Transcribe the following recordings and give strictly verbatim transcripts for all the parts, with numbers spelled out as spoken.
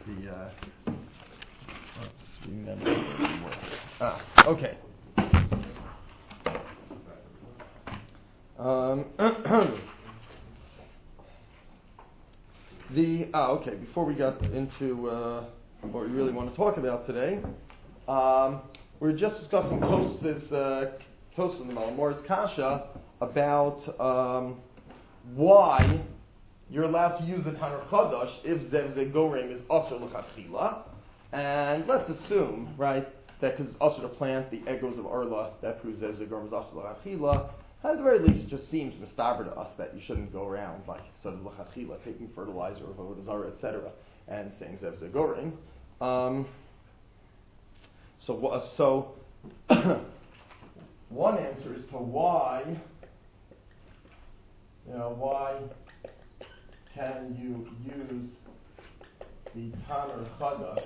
the, uh, let's remember where we were. Ah, okay. Um, the, ah, okay, before we got into uh, what we really want to talk about today, um, we were just discussing Tos's, uh, Tos and the Malamor's Kasha about um, why you're allowed to use the Tanur Chadash if Zev Zegorim is Asr L'Chachila. And let's assume, right, that because it's Asr to plant the egos of Arla, that proves Zev Zegorim is Asr L'Chachila. At the very least, it just seems mistaber to us that you shouldn't go around like sort of L'Chachila, taking fertilizer or Avodah Zarah, et cetera, and saying Zev Zegorim. Um, so, so one answer is to why, you know, why can you use the Tanur Chadash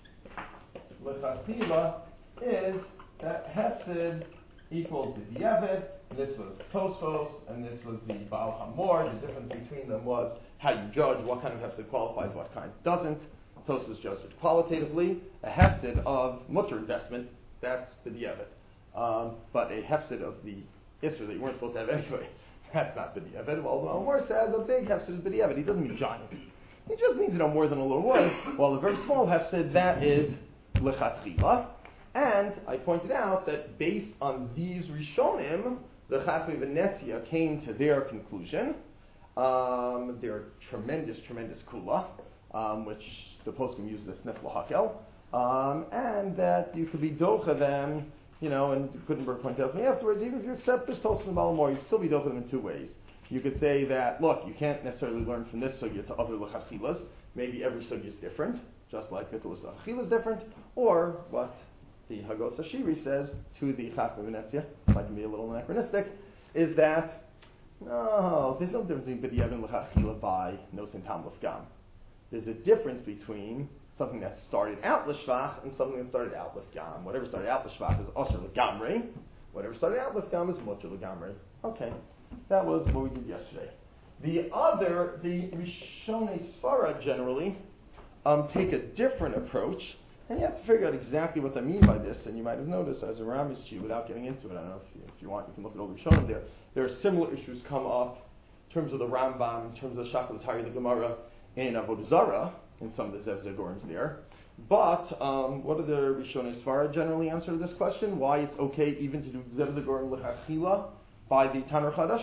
L'Chachila is that Hefsid equals the B'diavad. This was Tosfos, and this was the Baal Hamor. The difference between them was how you judge what kind of Hefsid qualifies, what kind doesn't. Tosfos judged it qualitatively. A Hefsid of mutter investment, that's B'diavad. Um, but a Hefsid of the Isra that you weren't supposed to have anyway, that's not B'diavad. Well, the Hamor says a big Hefsid is B'diavad. He doesn't mean giant. He just means, you know, more than a little wood. While a very small Hefsid, that is L'Chatchila. And I pointed out that based on these Rishonim, the Chachmei Venetzia came to their conclusion. Um, their tremendous, tremendous kula, um, which the poskim use the snif l'hakel, um, and that you could be docha them, you know, and Gutenberg pointed out to me afterwards, even if you accept this Tosfos and Malamor, you'd still be docha them in two ways. You could say that, look, you can't necessarily learn from this sugya to other l'chachilas. Maybe every sugya is different, just like Bittul l'chachilas is different, or what the Hagos Hashiri says to the Chachmei Venetzia, might be a little anachronistic, is that no, there's no difference between B'diavad and L'Chachila by Nosin Tam L'Fgam. There's a difference between something that started out L'Shvach and something that started out L'Fgam. Whatever started out L'Shvach is Asr L'Gamrei. Whatever started out L'Fgam is Mutter L'Gamrei. Okay, that was what we did yesterday. The other, the Rishonei Sfara generally um, take a different approach. And you have to figure out exactly what I mean by this, and you might have noticed as a Rameschi, without getting into it, I don't know if you, if you want, you can look at all the Rishonim there. There are similar issues come up in terms of the Rambam, in terms of the Shachal Tari, the Gemara, in Avodah Zarah, in some of the Zev Zegorims there. But um, what do the Rishonei Sfara generally answer to this question? Why it's okay even to do Zev Zegorim L'Chachila by the Tanur Chadash?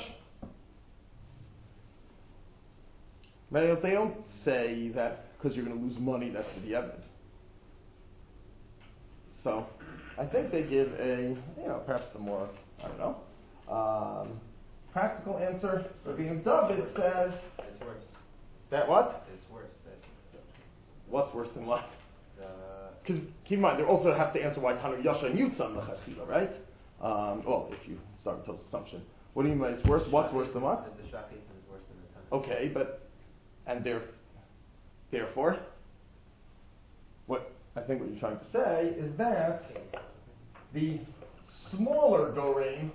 They don't say that because you're going to lose money, that's the evidence. So, I think they give a, you know, perhaps a more, I don't know, um, practical answer. Rabbi David says... It's worse. That what? It's worse. That's, What's worse than what? Because, uh, keep in mind, they also have to answer why Tanur Yasha and Yutzam L'Chachila, right? Um, well, if you start with Tos's assumption. What do you mean by it's worse? What's worse than what? The, the Shachit is worse than the Tanur. Okay, but, and there, therefore, what... I think what you're trying to say is that the smaller gorim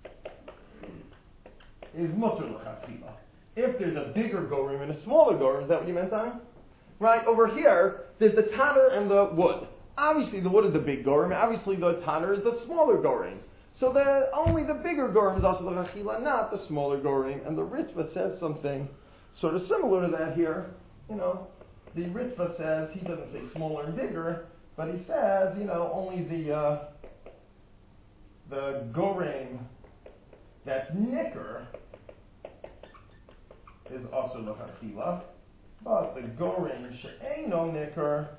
is mutter l'chachila. If there's a bigger gorim and a smaller gorim, is that what you meant, Tom? Right, over here, there's the tanner and the wood. Obviously the wood is the big gorim, obviously the tanner is the smaller gorim. So the only the bigger gorim is also l'chachila, not the smaller gorim. And the Ritva says something sort of similar to that here, you know. The Ritva says, he doesn't say smaller and bigger, but he says, you know, only the uh, the gorim that's nicker is also l'chachila, but the gorim she'eino nicker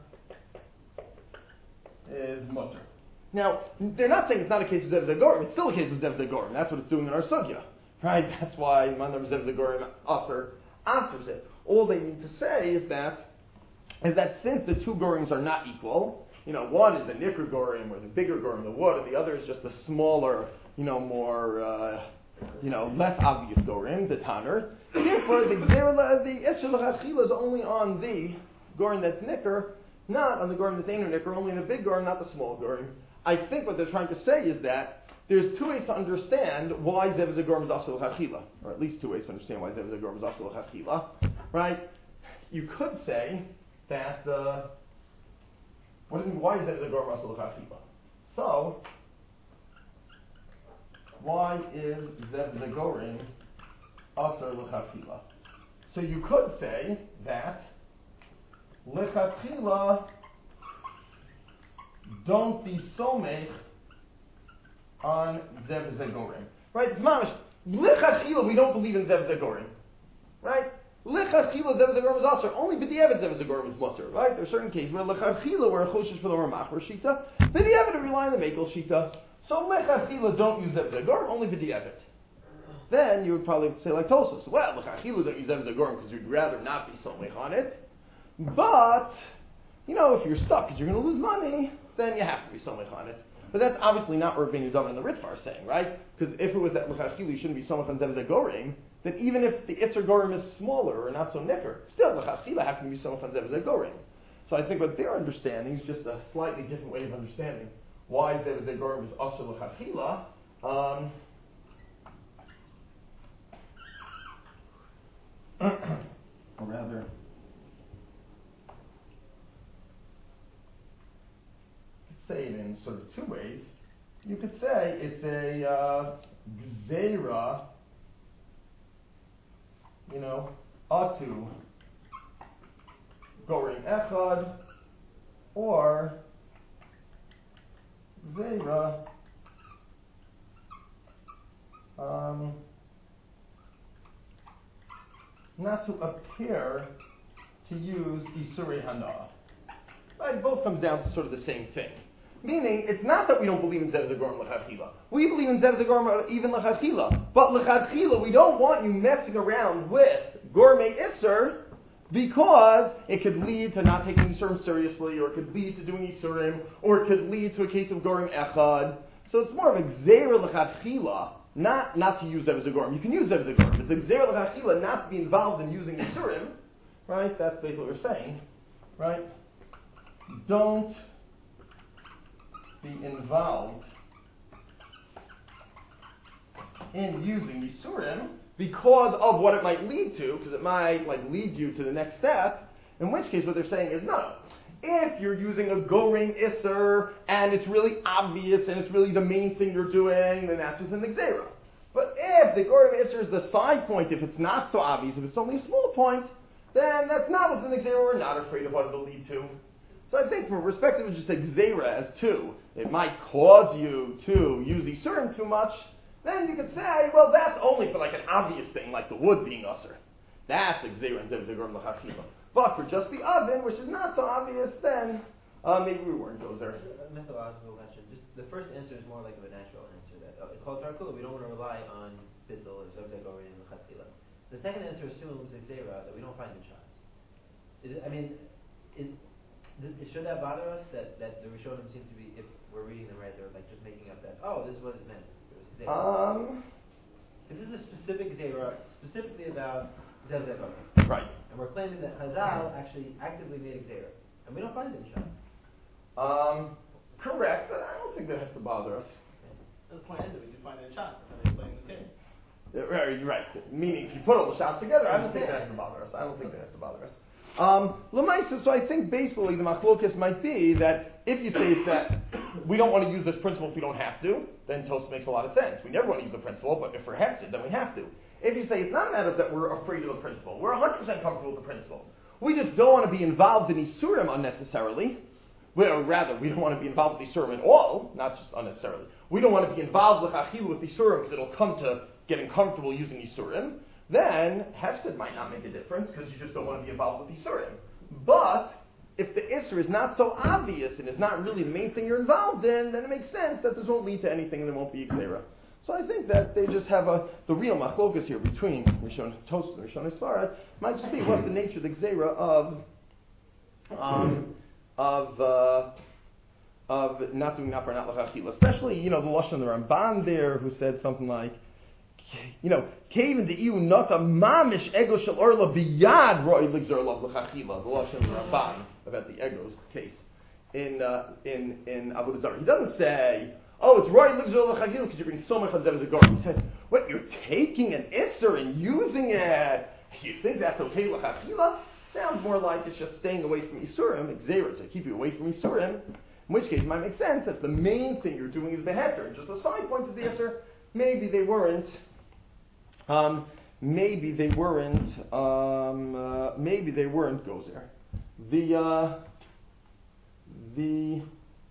is mutter. Now, they're not saying it's not a case of Zev Zegorim, it's still a case of Zev Zegorim. That's what it's doing in our sugya, right? That's why Mandar Zev Zegorim Aser answers it. All they need to say is that is that since the two gorims are not equal, you know, one is the nicker gorim or the bigger gorim, the wood, and the other is just the smaller, you know, more, uh, you know, less obvious gorim, the tanner. Therefore, the the Esher L'Chachila is only on the gorim that's nicker, not on the gorim that's ain't nicker, only in the big gorim, not the small gorim. I think what they're trying to say is that there's two ways to understand why Zev Zegorim is also L'Chachila, or at least two ways to understand why Zev Zegorim is also L'Chachila, right? You could say that, uh, what is, why is that the Gorim Asur L'Chachila? So, why is Zev Zegorim Asur L'Chachila? So you could say that L'Chachila, don't be somech on Zev Zegorim. Right? It's mamish. L'Chachila, we don't believe in Zev Zegorim. Right? L'Chachila, Zev Zegorim is also only b'di'evet Zev Zegorim is mutter. Right? There are certain cases where L'Chachila, where a choshesh for the Ramach or Shita, b'di'evet to rely on the Mekel Shita. So L'Chachila, don't use Zev Zegorim, only b'di'evet. Then you would probably say like Tosos. Well, L'Chachila, don't use Zev Zegorim because you'd rather not be somech on it. But, you know, if you're stuck because you're going to lose money, then you have to be somech on it. But that's obviously not what Rabbeinu David and the Ritva are saying, right? Because if it was that L'Chachila, you shouldn't be somech on Zev Zegorim, then even if the Itzer Gorim is smaller or not so nicker, still L'Chachila, how can you be somech on Zev Zegorim? So I think what they're understanding is just a slightly different way of understanding why Zev Zegorim is Asur L'Chachila. Um, or rather, say it in sort of two ways. You could say it's a uh, gzeira, you know, atu gorim echad, or gzeira um, not to appear to use Isurei Hana. Right? Both comes down to sort of the same thing. Meaning, it's not that we don't believe in Zev Zegorim L'Chachila. We believe in Zev Zegorim even L'Chachila. But L'Chachila, we don't want you messing around with Gourmet Isser because it could lead to not taking Isurim seriously, or it could lead to doing Isurim, or it could lead to a case of Gorim Echad. So it's more of a Gzeira L'Chachila, not, not to use Zev Zegorim. You can use Zev Zegorim. It's a Gzeira L'Chachila not to be involved in using Isurim. Right? That's basically what we're saying. Right? Don't be involved in using Yisurim because of what it might lead to, because it might like lead you to the next step, in which case what they're saying is no. If you're using a Gorein Isser and it's really obvious and it's really the main thing you're doing, then that's within the Gzeira. But if the Gorein Isser is the side point, if it's not so obvious, if it's only a small point, then that's not within the Gzeira. We're not afraid of what it'll lead to. So I think from a perspective of just a Gzeira as two, it might cause you to use Isurim too much, then you could say, well, that's only for like an obvious thing, like the wood being Usr. That's a Gzeira and Zev Zegorim L'Chachila. But for just the oven, which is not so obvious, then uh, maybe we weren't those are. A methodological question. Just the first answer is more like of a natural answer. That uh, called Tarkula, we don't want to rely on Bitzel or Zev Zegorim and L'Chachila. The second answer assumes a Gzeira that we don't find in Shas. Is it, I mean, it, should that bother us that, that the Rishonim seem to be, if we're reading them right, they're like just making up that, oh, this is what it meant. It was um, this is a specific Zera, specifically about Zev Zegorim. Right. And we're claiming that Hazal actually actively made a Zera. And we don't find it in Shas. Um, correct, but I don't think that has to bother us. The point is that we can find it in Shas, and explain the case. Yeah, right, right. Meaning, if you put all the shots together, I don't think that has to bother us. I don't think that has to bother us. Um, Lamaisa, so I think basically the machlokas might be that if you say it's that we don't want to use this principle if we don't have to, then Tosfos makes a lot of sense. We never want to use the principle, but if we're hefsid, then we have to. If you say it's not a matter that we're afraid of the principle, we're one hundred percent comfortable with the principle. We just don't want to be involved in Isurim unnecessarily. Or rather, we don't want to be involved with Isurim at all, not just unnecessarily. We don't want to be involved with Achil with Isurim because it'll come to getting comfortable using Isurim. Then hefsid might not make a difference because you just don't want to be involved with Isurim. But if the Isser is not so obvious and is not really the main thing you're involved in, then it makes sense that this won't lead to anything and there won't be Xera. So I think that they just have a the real machlokas here between Rishon Tosfos and Rishon Sfarad might just be what's the nature of the Xera of um, of uh, of not doing Nafar not L'Chachila. Especially, you know, the Lashon of the Ramban there who said something like, you know, Kevin the iu nota mamish ego shel orla biyad roi ligzor lav l'chachila. The lashon of the Ramban about the egos case in uh, in in Avodah Zarah. He doesn't say, oh, it's roi ligzor l'chachila because you bring so much chazev zegorim. He says, what, you're taking an isser and using it? You think that's okay l'chachila? sounds more like it's just staying away from Isurim, Xera, to keep you away from Isurim, in which case it might make sense that the main thing you're doing is Beheter, and just the side points of the Isser, maybe they weren't, um, maybe they weren't, um, uh, maybe they weren't Gozer. The, uh, the,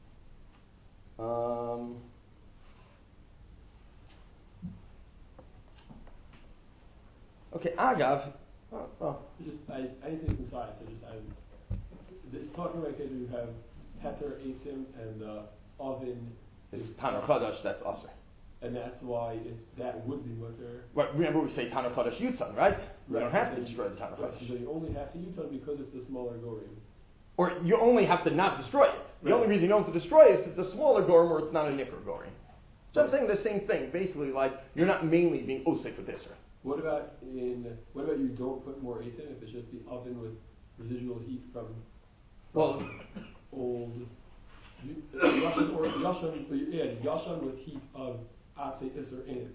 um, okay, Agav, oh, oh. Just, I, I didn't say this inside, so just, I, it's talking about because you have Heter, Asim, and uh, Oven. This is Tanur Chadash, that's Aser. And that's why it's, that would be mutter. Right, remember we say Tanur Chadash Yutzan, right? You Right, don't have so to destroy the Tanur Right, Chadash. so you only have to Yutzan because it's the smaller Gorim. Or you only have to not destroy it. The Right. only reason you don't have to destroy it is if it's a smaller Gorim or it's not a Nicker Gorim. So I'm saying the same thing, basically like you're not mainly being Osek with Isser. What about in, what about you don't put more Asim if it's just the oven with residual heat from, from Well, old Yashan or Yashan, yeah, Yashan with heat of Atse Isser in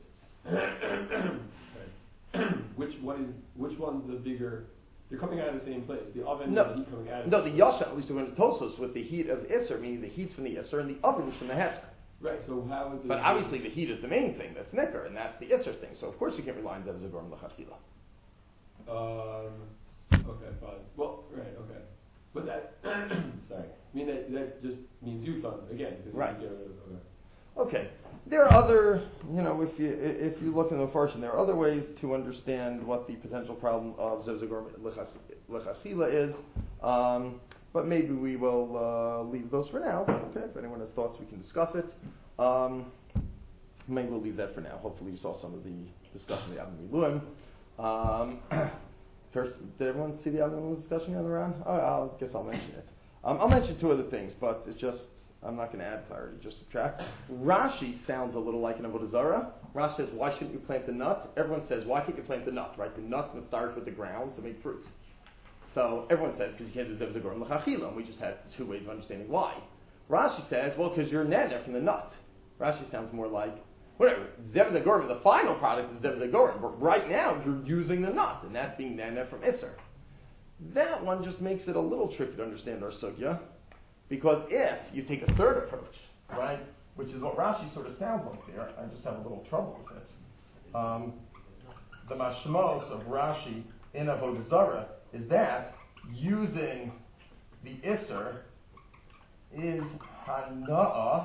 it. which one is which one's the bigger? They're coming out of the same place. The oven no, and the heat coming out of no, the the Yasha, at least according to Tosos, with the heat of Isser, meaning the heat's from the Isser and the oven's from the Heter. Right, so how would the But obviously the heat is the main thing, that's Nicker, and that's the Isser thing. So of course you can't rely on Zev Zagorim L'chachila. Um okay, fine. Well, right, okay. But that sorry. I mean that that just means Yutzon again, because Right. you get rid of okay. Okay. There are other, you know, if you if you look in the Farshim, there are other ways to understand what the potential problem of Zev Zagorim L'chachila is. Um, but maybe we will uh, leave those for now. Okay. If anyone has thoughts, we can discuss it. Um, maybe we'll leave that for now. Hopefully, you saw some of the discussion of the Avnei Miluim. Um, first, did everyone see the Avnei Miluim discussion on the round? Oh, I guess I'll mention it. Um, I'll mention two other things, but it's just. I'm not going to add clarity, just subtract. Rashi sounds a little like an Avodah Zarah. Rashi says, why shouldn't you plant the nut? Everyone says, why can't you plant the nut, right? The nut's going to start with the ground to make fruit. So everyone says, because you can't do Zev Zagorim L'chachila, and we just have two ways of understanding why. Rashi says, well, because you're nana from the nut. Rashi sounds more like, whatever, Zev Zagorim, the final product is Zev Zagorim, but right now you're using the nut, and that's being nana from Isser. That one just makes it a little tricky to understand our sugya. Because if you take a third approach, right, which is what Rashi sort of sounds like there, I just have a little trouble with it. Um, the mashmos of Rashi in Avodah Zarah is that using the Isser is hana'ah,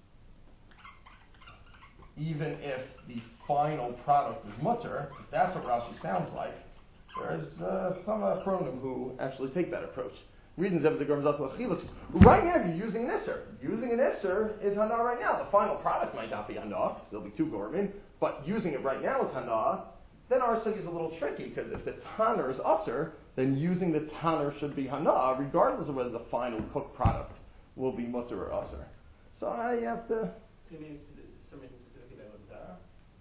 even if the final product is mutter. If that's what Rashi sounds like, there's uh, some Achronim who actually take that approach. Reading Zev Zagorim L'chachila. Right now, you're using an Isser. Using an Isser is Hana right now. The final product might not be Hana, so there'll be two Gormin, but using it right now is Hana. Then our sugi is a little tricky, because if the Tanner is Usser, then using the Tanner should be Hana, regardless of whether the final cooked product will be Mutter or Usser. So I have to. Can you mean something specific about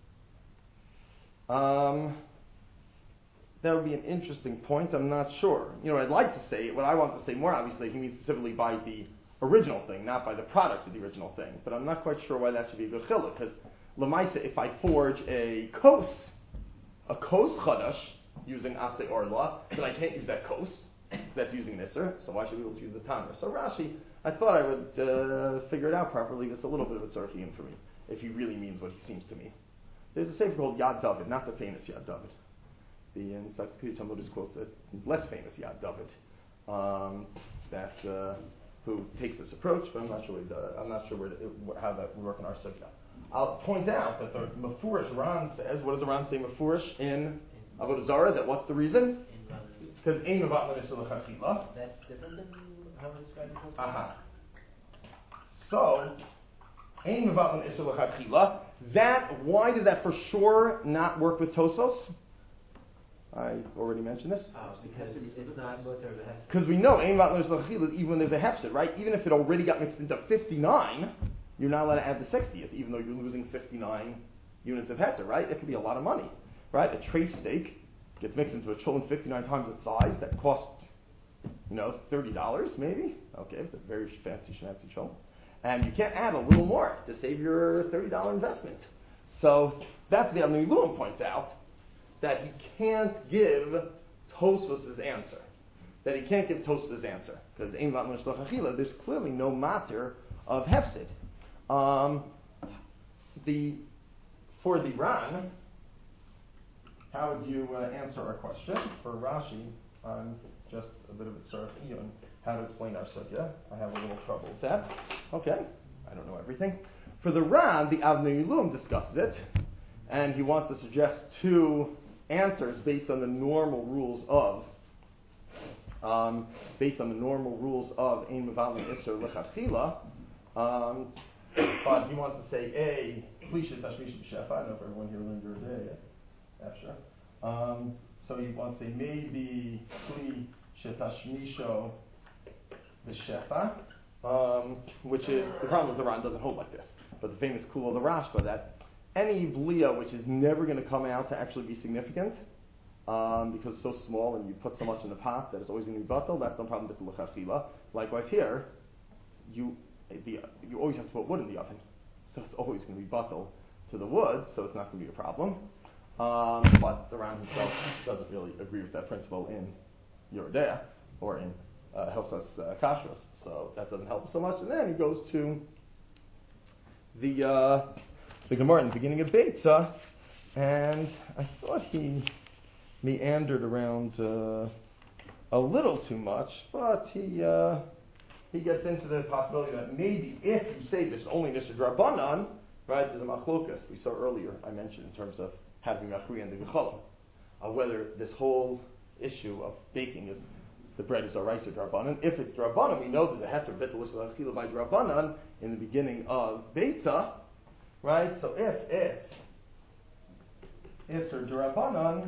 Zara? Um. That would be an interesting point. I'm not sure. You know, I'd like to say, what I want to say more obviously, he means specifically by the original thing, not by the product of the original thing. But I'm not quite sure why that should be a good chiluk, because Lamaisa, if I forge a kos, a kos chadash, using Atse Orla, then I can't use that kos. That's using Nisr, so why should we be able to use the Tanner? So Rashi, I thought I would uh, figure it out properly. It's a little bit of a tzarchiyim for me, if he really means what he seems to me. There's a sefer called Yad David, not the famous Yad David. The Encyclopedia Talmudis quotes a less famous Yad David um, that uh, who takes this approach, but I'm not sure. The, I'm not sure where to, how that would work in our sugya. I'll point out that the Mefurish Ran says, what does the Ran say Mefurish in Avodah Zarah? That what's the reason? Because Ein Mevat L'Nisur L'Chachila. That's different than how we describe it. Uh-huh. So, Ein Mevat L'Nisur L'Chachila. That why did that for sure not work with Tosos? I already mentioned this. Oh, because it's not mutter of the hefsed. Because we know Ein Mevat L'Nisur L'Chachila, even when there's a hefsed, right? Even if it already got mixed into fifty-nine, you're not allowed to add the sixtieth, even though you're losing fifty-nine units of hefsed, right? It could be a lot of money, right? A trace steak gets mixed into a cholent fifty-nine times its size. That costs, you know, thirty dollars maybe. Okay, it's a very fancy, schmancy cholent. And you can't add a little more to save your thirty dollars investment. So that's the Avnei Miluim points out, that he can't give Tosfos' answer. that he can't give Tosfos' answer because ein vatlan shloch achila. There's clearly no matter of hefsid. Um, the for the Ran, how would you uh, answer our question? For Rashi, I'm just a bit of a tzarech on how to explain our sugya. I have a little trouble with that. Okay, I don't know everything. For the Ran, the Avnei Ilum discusses it, and he wants to suggest two answers based on the normal rules of, um, based on the normal rules of Ein Mevalin Isser Lechatchila. Um, but he wants to say A, Plisha Tashmish B'Shefa. I don't know if everyone here learned your day yet. Yeah, sure. Um, so he wants to say maybe Plisha Tashmisho B'Shefa, um, which is, the problem is the Ran doesn't hold like this. But the famous Kula of the Rashba, that any Blia which is never going to come out to actually be significant, um, because it's so small and you put so much in the pot that it's always going to be batal, that's no problem with the L'chachila. Likewise here, you the, you always have to put wood in the oven, so it's always going to be batal to the wood, so it's not going to be a problem. Um, but the Ran himself doesn't really agree with that principle in Yerodea or in uh, Hilchos uh, Kashrus, so that doesn't help so much. And then he goes to the uh, the Gemara in the beginning of Beitzah, and I thought he meandered around uh, a little too much, but he uh, he gets into the possibility that maybe if you say this only Nisha Drabanan, right, there's a machlokas we saw earlier, I mentioned in terms of having machri and the gecholim, uh, whether this whole issue of baking is the bread is Araisa Drabanan. If it's Drabanan, we know that the heter betel l'chila by Drabanan in the beginning of Beitzah, right? So if it's Isser Drabanan,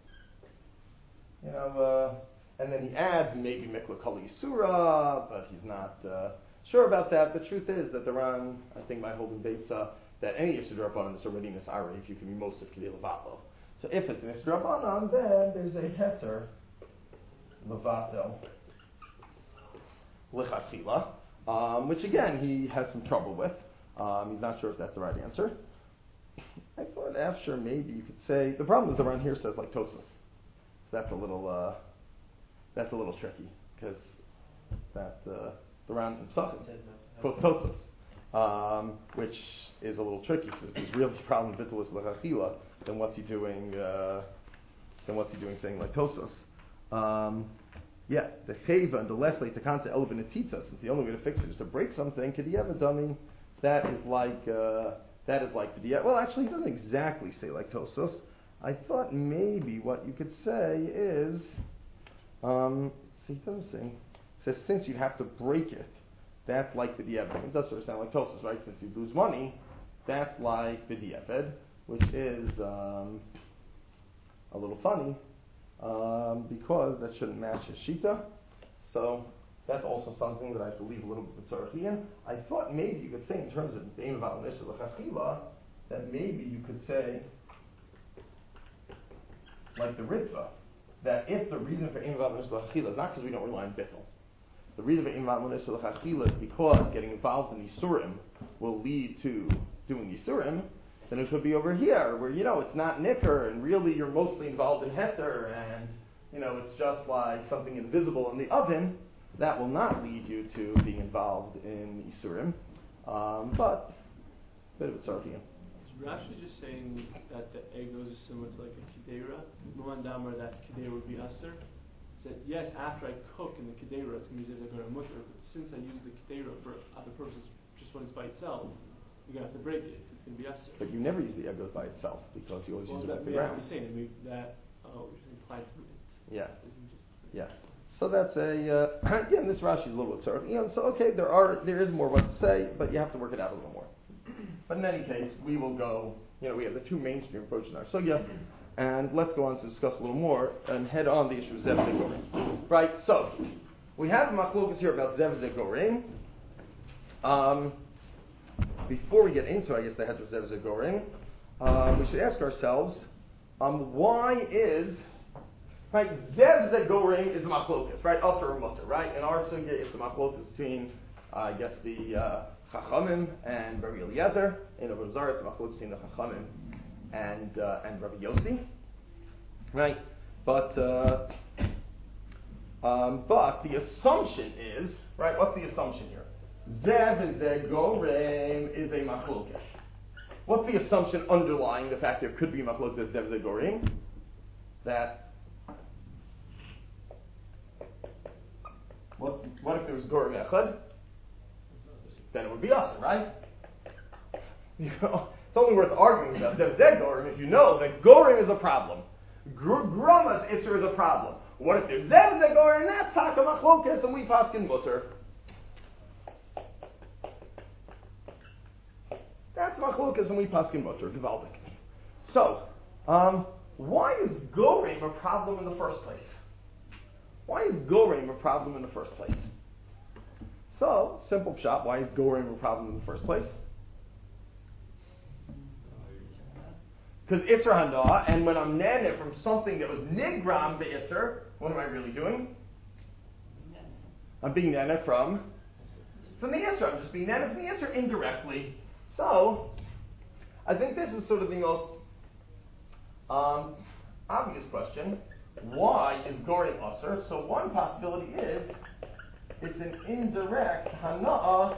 you know, uh, and then he adds maybe Mikla Kali Surah, but he's not uh, sure about that. The truth is that the Ran, I think, might hold in Beitzah that any Isser Drabanan is already Nisari if you can be most of Kedei Levatlo. So if it's an Isser Drabanan, then there's a heter Levatel Lechatchila, um, which again he has some trouble with. Um, he's not sure if that's the right answer. I thought after maybe you could say the problem is the Ran here says like Tosfos. That's a little uh, that's a little tricky because that uh, the Ran in Pesachim quotes Tosfos, um, which is a little tricky because if there's really a problem with Bittul Lechatchila, then what's he doing? Uh, then what's he doing saying like Tosfos? Um, yeah, the cheva and the leslie takanta elvin etitza. Since the only way to fix it is to break something, kediyeva dummy. That is like uh, that is like the well. Actually, he doesn't exactly say like Tosfos. I thought maybe what you could say is, um, see, he doesn't say. It says since you have to break it, that's like the dieved. It does sort of sound like Tosfos, right? Since you lose money, that's like the dieved, which is um, a little funny. Um, because that shouldn't match his shita, so that's also something that I have to leave a little bit of tzarachian. I thought maybe you could say in terms of bein val nisha l'chachila that maybe you could say like the Ritva that if the reason for bein val nisha l'chachila is not because we don't rely on bittul, the reason for bein val nisha l'chachila is because getting involved in Yisurim will lead to doing Yisurim. Then it should be over here, where, you know, it's not nicker, and really you're mostly involved in heter, and, you know, it's just like something invisible in the oven. That will not lead you to being involved in Isurim. Um, but, a bit of a tzarchian. Is Rashi just saying that the egos is similar to like a kedera? Luan Damar, that kedera would be aser? Said, yes, after I cook in the kedera, it's going to be zevzeh mutter, but since I use the kedera for other purposes, just when it's by itself, you're going to have to break it. It's going to be aser. But you never use the egos by itself, because you always well, use it that, at the yeah, ground. I'm saying that, we, that oh, you're saying applied to it. Yeah. Isn't just Yeah. So that's a, uh, again, this Rashi is a little bit sort of, you know, so okay, there are, there is more what to say, but you have to work it out a little more. But in any case, we will go, you know, we have the two mainstream approaches in our sugya, and let's go on to discuss a little more and head on the issue of Zev Zegorim. Right, so, we have machlokas here about Zev Zegorim. Um, before we get into, I guess, the head of Zev Zegorim, uh, we should ask ourselves, um, why is, right, Zev Zegorim is the machlokas, right, Asar or Mutter, right? In our sugya, it's the machlokas between, uh, I guess, the uh, Chachamim and Rabbi Eliezer. In Rabbi Zar, it's the machlokas between the Chachamim and uh, and Rabbi Yossi, right? But uh, Um, but the assumption is, right, what's the assumption here? Zev is a gorim is a machlokes. What's the assumption underlying the fact there could be machlokes Zev is a gorim? That, what, what if there was gorim echad? Then it would be us, right? You know, it's only worth arguing about Zev is a gorim if you know that gorim is a problem. Gr- Grama's Isser is a problem. What if there's Zev Zegor and that's Taka Machlokes and we paskin mutter? That's Machlokes and we paskin mutter. Gewaldig. So, um, why is Gorim a problem in the first place? Why is Gorim a problem in the first place? So, simple pshat, why is Gorim a problem in the first place? Because Isser Hana, and when I'm nana from something that was nigram the Isser, what am I really doing? I'm being nana from from the Isser. I'm just being nana from the Isser indirectly. So, I think this is sort of the most um, obvious question. Why is Gorim Usser? So one possibility is it's an indirect Hana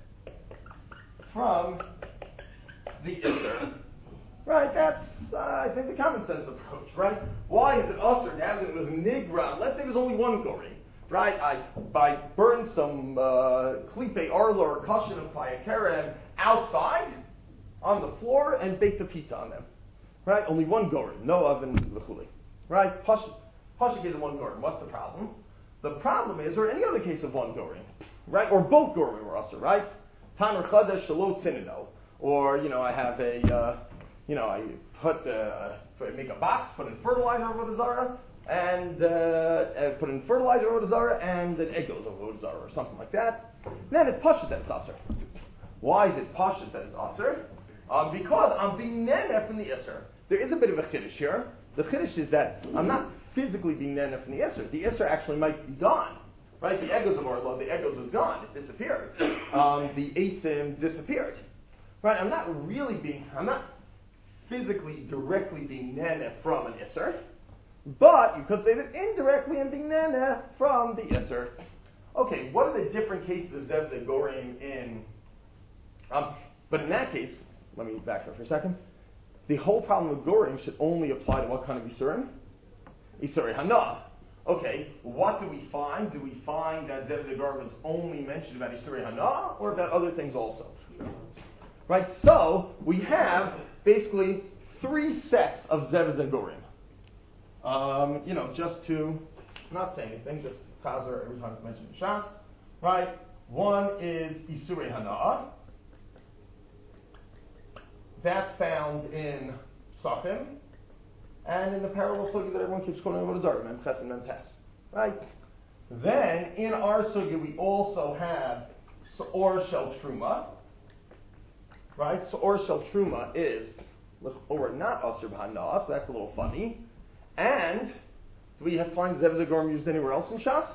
from the Isser. Right, that's, uh, I think, the common sense approach, right? Why is it usher now that it was nigram? Let's say there's only one gorim, right? I, I burn some klipe uh, arla or kashin of payakerem outside on the floor and bake the pizza on them, right? Only one gorim, no oven, l'chuli, right? Pashik is one gorim. What's the problem? The problem is, or any other case of one gorim, right? Or both gorim are usher, right? Tamer chadesh shalot sinino. Or, you know, I have a... Uh, You know, I put uh, make a box, put in fertilizer over the zara, and uh, put in fertilizer over the zara, and an egg goes over the zara, or something like that. Then it's pashut that it's aser. Why is it pashut that it's aser? Um, because I'm being nana from the iser. There is a bit of a chiddush here. The chiddush is that I'm not physically being nana from the iser. The iser actually might be gone. Right? The egos of Orlo, the egos was gone. It disappeared. Um, the eitzim disappeared. Right? I'm not really being. I'm not. physically, directly being nana from an Isser, but you could say that indirectly I'm being nana from the Isser. Okay, what are the different cases of Zev Zegorim in? Um, but in that case, let me back up for a second. The whole problem of Gorim should only apply to what kind of Isurim? Isuri Hana. Okay, what do we find? Do we find that Zev Zegorim is only mentioned about Isuri Hana, or about other things also? Right, so we have basically three sets of Zev Zegorim. Um, you know, just to not say anything, just chazer every time it's mentioned in Shas. Right, one is Isurei Hana'ah. That's found in Sachim, and in the parallel sugi that everyone keeps calling over the Zardim, and Ches and Mentes. Right? Then, in our sugi, we also have Se'or Shel Truma. Right? So or shel truma is or not asur b'hana'ah, so that's a little funny. And do we have find Zev Zegorim used anywhere else in Shas?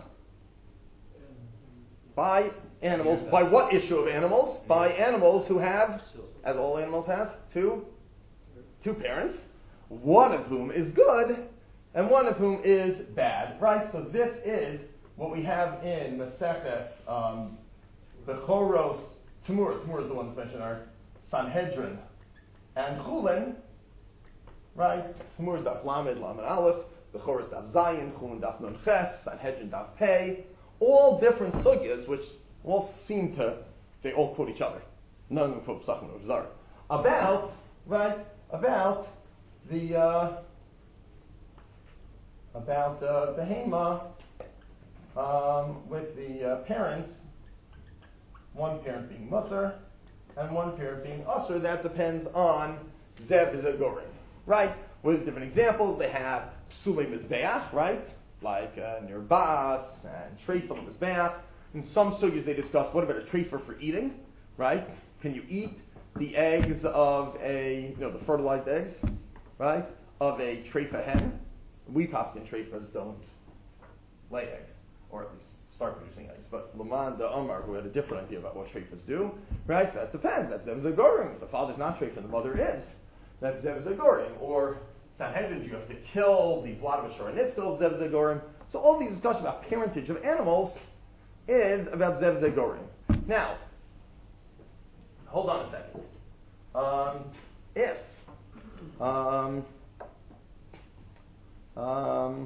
By animals. By what issue of animals? By animals who have, as all animals have, two two parents, one of whom is good and one of whom is bad. Right? So this is what we have in Maseches um, the Choros Tamur. Tamur is the one that's mentioned in our Sanhedrin and Chulin, right? Tamur is Daf Lamed, Lamed Aleph, the Choros Daf Zayin, Chulin Daf Nun Ches, Sanhedrin Daf Pei, all different sugyas which all seem to, they all quote each other. None of them quote Psachim or Zara. About, right, about the, uh, about uh, Behema um, with the uh, parents, one parent being Mutter, and one parent being usher. That depends on Zev Zegorim, right? With different examples, they have Sulei Mizbeach, right? Like uh, Nir Bas and Treifa Mizbeach. In some sugyas they discuss what about a treifa for eating, right? Can you eat the eggs of a, you know, the fertilized eggs, right? Of a treifa hen? We paskin treifas don't lay eggs, or at least start producing eggs. But Laman the Omar, who had a different idea about what treifas do, right? So that depends. That's Zev Zegorim. If the father's not treifa, the mother is. That's Zev Zegorim. Or Sanhedrin, you have to kill the Vlad of Shoranitzkel, Zev Zegorim. So all these discussions about parentage of animals is about Zev Zegorim. Now, hold on a second. Um, if um, um,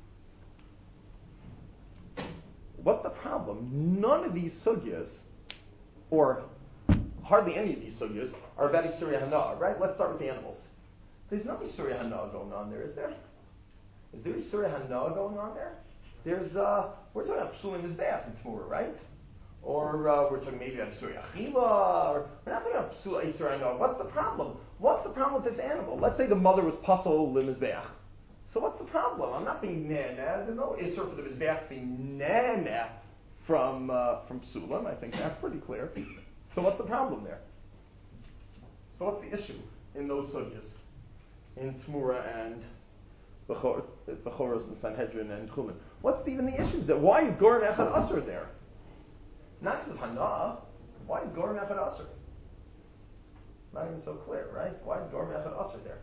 what's the problem? None of these sugyas, or hardly any of these sugyas, are about Isurya Hana, right? Let's start with the animals. There's no Isurya Hana going on there, is there? Is there Isurya Hana going on there? There's, uh, we're talking about Psulim Mizbeach in Tmura, right? Or uh, we're talking maybe about Isurya Achila, or we're not talking about Psulim Isurya Hana. What's the problem? What's the problem with this animal? Let's say the mother was Pasal Limizbeach. So what's the problem? I'm not being nana. There's no Isur for the Mizbeach being nana from, uh, from Psulim. I think that's pretty clear. So what's the problem there? So what's the issue in those sugyas? In Tmura and Bechoros and Sanhedrin and Chulin. What's even the issues there? Why is Gorim Echad Asur there? Not because of Hana. Why is Gorim Echad Asur? Not even so clear, right? Why is Gorim Echad Asur there?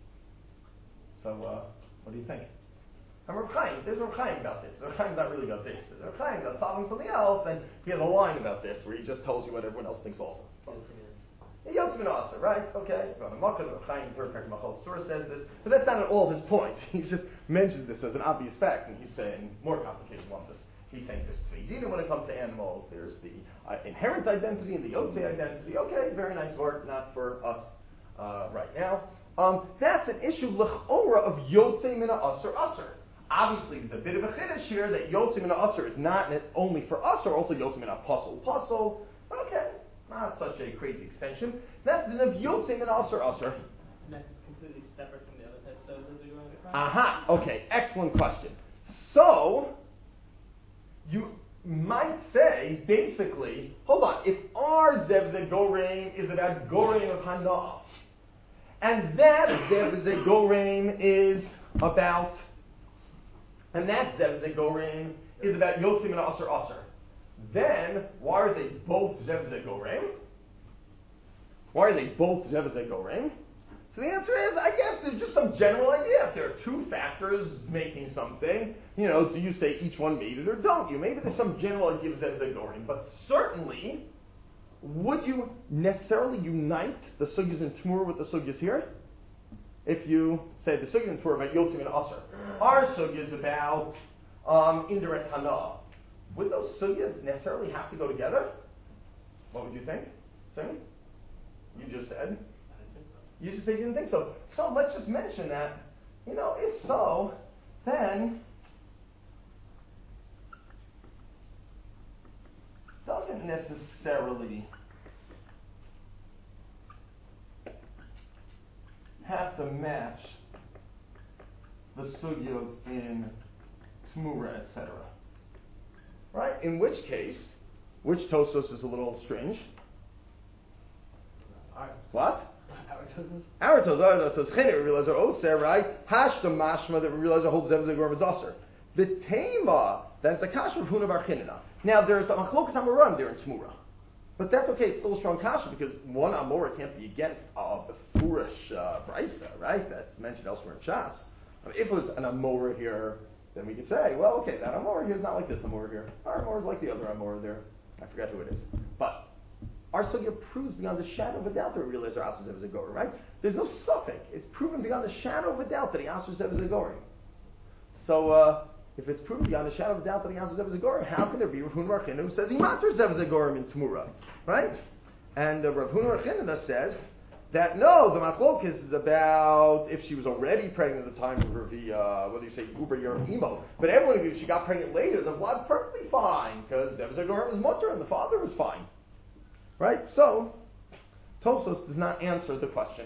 So, uh, what do you think? And Reb Chaim, there's Reb Chaim about this. Reb Chaim's not really about this. There's Reb Chaim about solving something else, and he has a line about this where he just tells you what everyone else thinks also. So, Yotzim Asur, right? Okay. Reb Chaim, third parak Machal Surah says this, but that's not at all his point. He just mentions this as an obvious fact, and he's saying more complicated than this. He's saying there's tzveidina when it comes to animals. There's the uh, inherent identity and the yotzei identity. Okay, very nice work, not for us uh, right now. Um, that's an issue l'chora of yotzei mina asur asur. Obviously, there's a bit of a chiddush here that yotzei mina asur is not only for asur, also yotzei mina pasol pasol. Okay, not such a crazy extension. That's the of yotzei mina asur asur. And that's completely separate from the other types of those are going to Aha. Okay, excellent question. So, you might say, basically, hold on, if our Zev Zegorim is about Gorim of Hana, and that Zev Zegorim is about, and that Zev Zegorim is about Yotzim and Asur Asur, then why are they both Zev Zegorim? Why are they both Zev Zegorim? So the answer is, I guess there's just some general idea. If there are two factors making something, you know, do you say each one made it or don't you? Maybe there's some general idea of Zev Zegorim, but certainly, would you necessarily unite the sugyas in Tmur with the sugyas here? If you say the sugyas in Tmur about Yotzim and Asur, our sugyas about um, indirect Hana, would those sugyas necessarily have to go together? What would you think? Simi? You just said. You just said you didn't think so. So let's just mention that, you know, if so, then doesn't necessarily have to match the sugya in Tmura, et cetera. Right? In which case, which Tosos is a little strange? What? Our Tosos says Chinir, we realize are Oser, right? Hashta Mashma, that we realize our whole Zev Zegorim is Oser. The Tema, that's the Kasha of Huna Bar Chinina. Now there's a Machlokas Amoram there in Tmura. But that's okay, it's still a strong Kasha because one Amora can't be against uh, the Furish uh, Brisa, right? That's mentioned elsewhere in Shas. I mean, if it was an Amora here, then we could say, well, okay, that Amora here is not like this Amora here. Our Amora is like the other Amora there. I forgot who it is. But our sugya proves beyond the shadow of a doubt that we realize our Asur Zev Zegorim, right? There's no suffix. It's proven beyond the shadow of a doubt that he Asur Zev Zegorim. So, uh, if it's proven beyond the shadow of a doubt that he Asur Zev Zegorim, how can there be Rav Huna Bar Chinina who says he matters Zev Zegorim in Tmura, right? And uh, Rav Huna Bar Chinina says that no, the machlokes is about if she was already pregnant at the time of her, uh, whether you say Uber or Emo. But everyone agrees if she got pregnant later, the blood's perfectly fine because Zev Zegorim is mutter and the father was fine. Right? So, Tosos does not answer the question.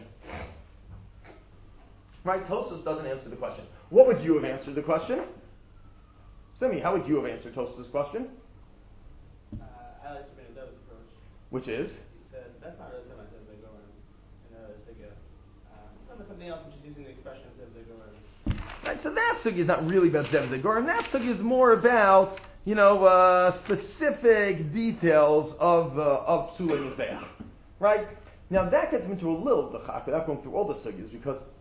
Right? Tosos doesn't answer the question. What would you have answered the question? Simi, how would you have answered Tosos' question? Uh, I like to bring a David's approach. Which is? He said, that's not really something that they go in, in a sugya. Um, it's something else, I'm just using the expression Zev Zegorim. Right, so that sugya is not really about Zev Zegorim. That sugya is more about, you know, uh, specific details of uh, of Psulei Mizbeach. Right? Now that gets into a little b'chak without going through all the sugyas, because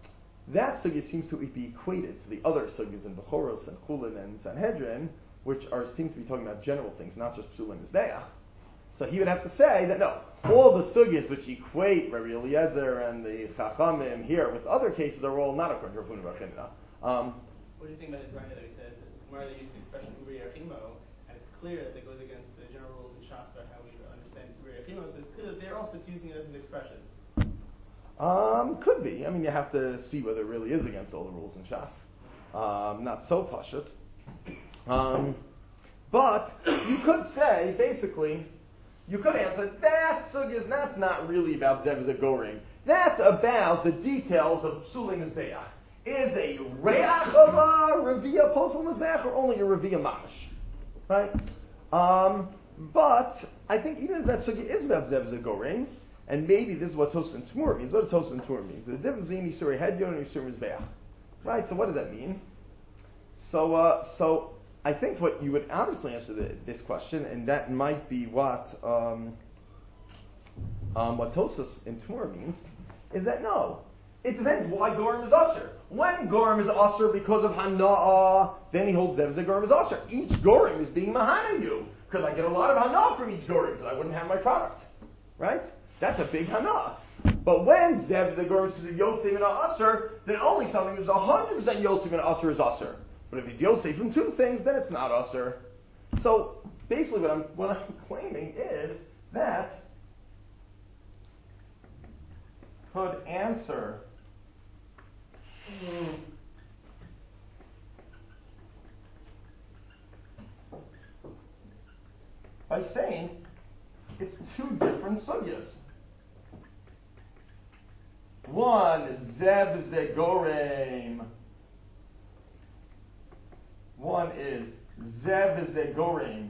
that sugya seems to be equated to the other sugyas in Bechoros and Chulin and Sanhedrin, which are seem to be talking about general things, not just Psul and Mizbeach. So he would have to say that no, all the sugyas which equate Rabbi Eliezer and the Chachamim here with other cases are all not according to Rav Huna bar Chinna. Um What do you think about his right that he said that where they use the expression Uri Achimo, and it's clear that it goes against the general rules in Shas about how we understand Uri Achimo, so it's clear that they're also using it as an expression. Um, could be. I mean, you have to see whether it really is against all the rules in Shas. Um, not so pashut. Um, but you could say, basically, you could answer, that sugya is not, not really about Zev Zagorim. That's about the details of Psulim Mizbeach. Is a Reach of a Revia Posel Mizbeach or only a Revia Mamash? Right? Um, but I think even if that sugya is about Zev Zagorim, and maybe this is what Tosfos and Tmur means. What does Tosfos and Tmur mean? The difference between Yisur Hedyon and Yisur Mizbeach. Right, so what does that mean? So, uh, so I think what you would obviously answer the, this question, and that might be what um, um, what Tosfos and Tmur means, is that no. It depends why Gorim is Usher. When Gorim is Usher because of Hana'ah, then he holds Zev Gorim is Usher. Each Gorim is being Mahana you, because I get a lot of Hana'ah from each Gorim, because I wouldn't have my product. Right? That's a big hana. But when Zev Zagorim is Yosef and Aser, then only something that's one hundred percent Yosef and Aser is Aser. But if it's Yosef from two things, then it's not Aser. So basically what I'm what I'm claiming is that could answer by saying it's two different sugyas. One is Zev Zegorim. One is Zev Zegorim.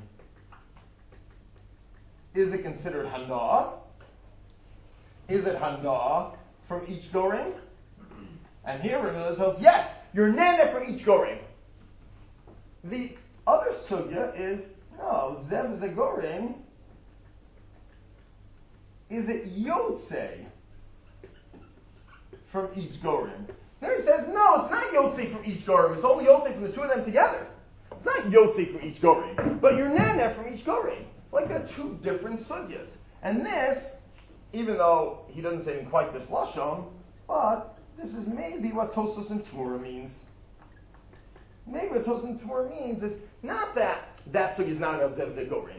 Is it considered Hana? Is it Hana from each Gorim? And here Rabbi says, yes, you're Nana from each Gorim. The other sugya is, no, Zev Zegorim. Is it Yotzei from each Gorim? There he says, no, it's not Yotzei from each Gorim. It's only Yotzei from the two of them together. It's not Yotzei from each Gorim, but you're Nana from each Gorim. Like they're two different sugyas. And this, even though he doesn't say in quite this lashon, but this is maybe what Tosfos and Tmura means. Maybe what Tosfos and Tmura means is not that that sugya is not about Zev Zegorim.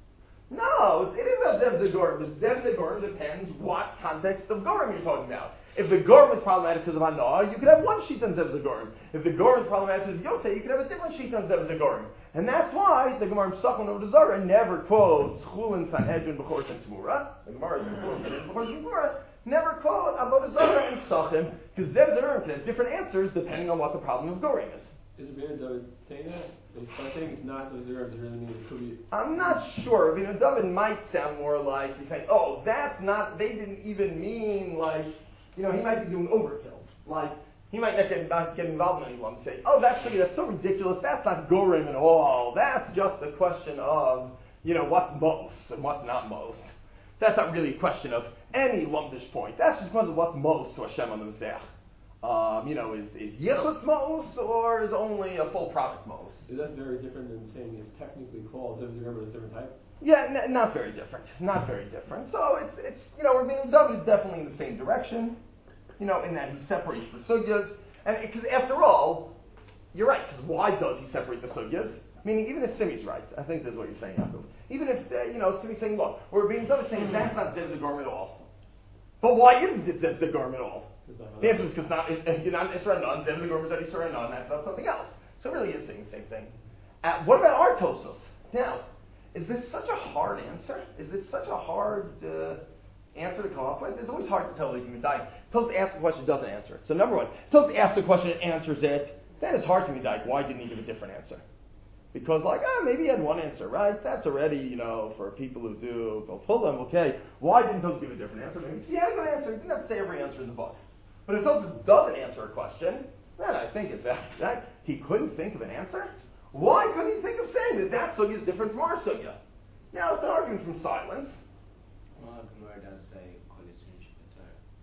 No, it is about Zev Zegorim, but Zev Zegorim depends what context of Gorim you're talking about. If the Gorim is problematic because of Hana, you could have one sheet on Zev Zegorim. If the Gorim is problematic because of Yotzei, you could have a different sheet on Zev Zegorim. And that's why the Gemara in Pesachim over the Zara never quotes Chulin, Sanhedrin, Bechoros, and Tmura. The Gemara is in Chulin, Sanhedrin, Bechoros, and Tmura. Never quote Avodah Zarah and Pesachim, because Zev Zegorim can have different answers depending on what the problem of Gorim is. Is Rabbi David saying that? Is by saying it's not Zev Zegorim, does it really mean it could be? I'm not sure. Rabbi David might sound more like he's saying, oh, that's not, they didn't even mean like, you know, he might be doing overkill. Like, he might not get, not get involved in anyone and say, oh, that's, that's so ridiculous, that's not Gorim at all. That's just a question of, you know, what's most and what's not most. That's not really a question of any lumdish point. That's just a question of what's most to Hashem on the Mizbeach. Um, you know, is, is Yichus most or is only a full product most? Is that very different than saying it's technically called Zev Zegorim, but it's a different type? Yeah, n- not very different. Not very different. So it's, it's you know, Rabbeinu David is definitely in the same direction, you know, in that he separates the sugyas. And because after all, you're right, because why does he separate the sugyas? Meaning, even if Simi's right, I think that's what you're saying, Yaakov. Even if, uh, you know, Simi's saying, look, or Rabbeinu David is saying that's not Zev Zegorim at all. But why isn't it Zev Zegorim at all? The answer is because not, you're not Isra Nun, Zev Zegorim is not Isra Nun, that's not something else. So it really is saying the same thing. Uh, what about our Tosfos? Now, is this such a hard answer? Is it such a hard uh, answer to come up with? It's always hard to tell if you can die. Tosfos asks a question, doesn't answer it. So number one, Tosfos asks a question and answers it, then it's hard to be like, why didn't he give a different answer? Because like, ah, maybe he had one answer, right? That's already, you know, for people who do, go pull them, okay. Why didn't Tosfos give a different answer? Maybe he had a good answer, he didn't have to say every answer in the book. But if Tosfos doesn't answer a question, then I think it's that, that he couldn't think of an answer. Why couldn't he think of saying that that sugya is different from our sugya? Now, it's an argument from silence. Well, Gemara does say,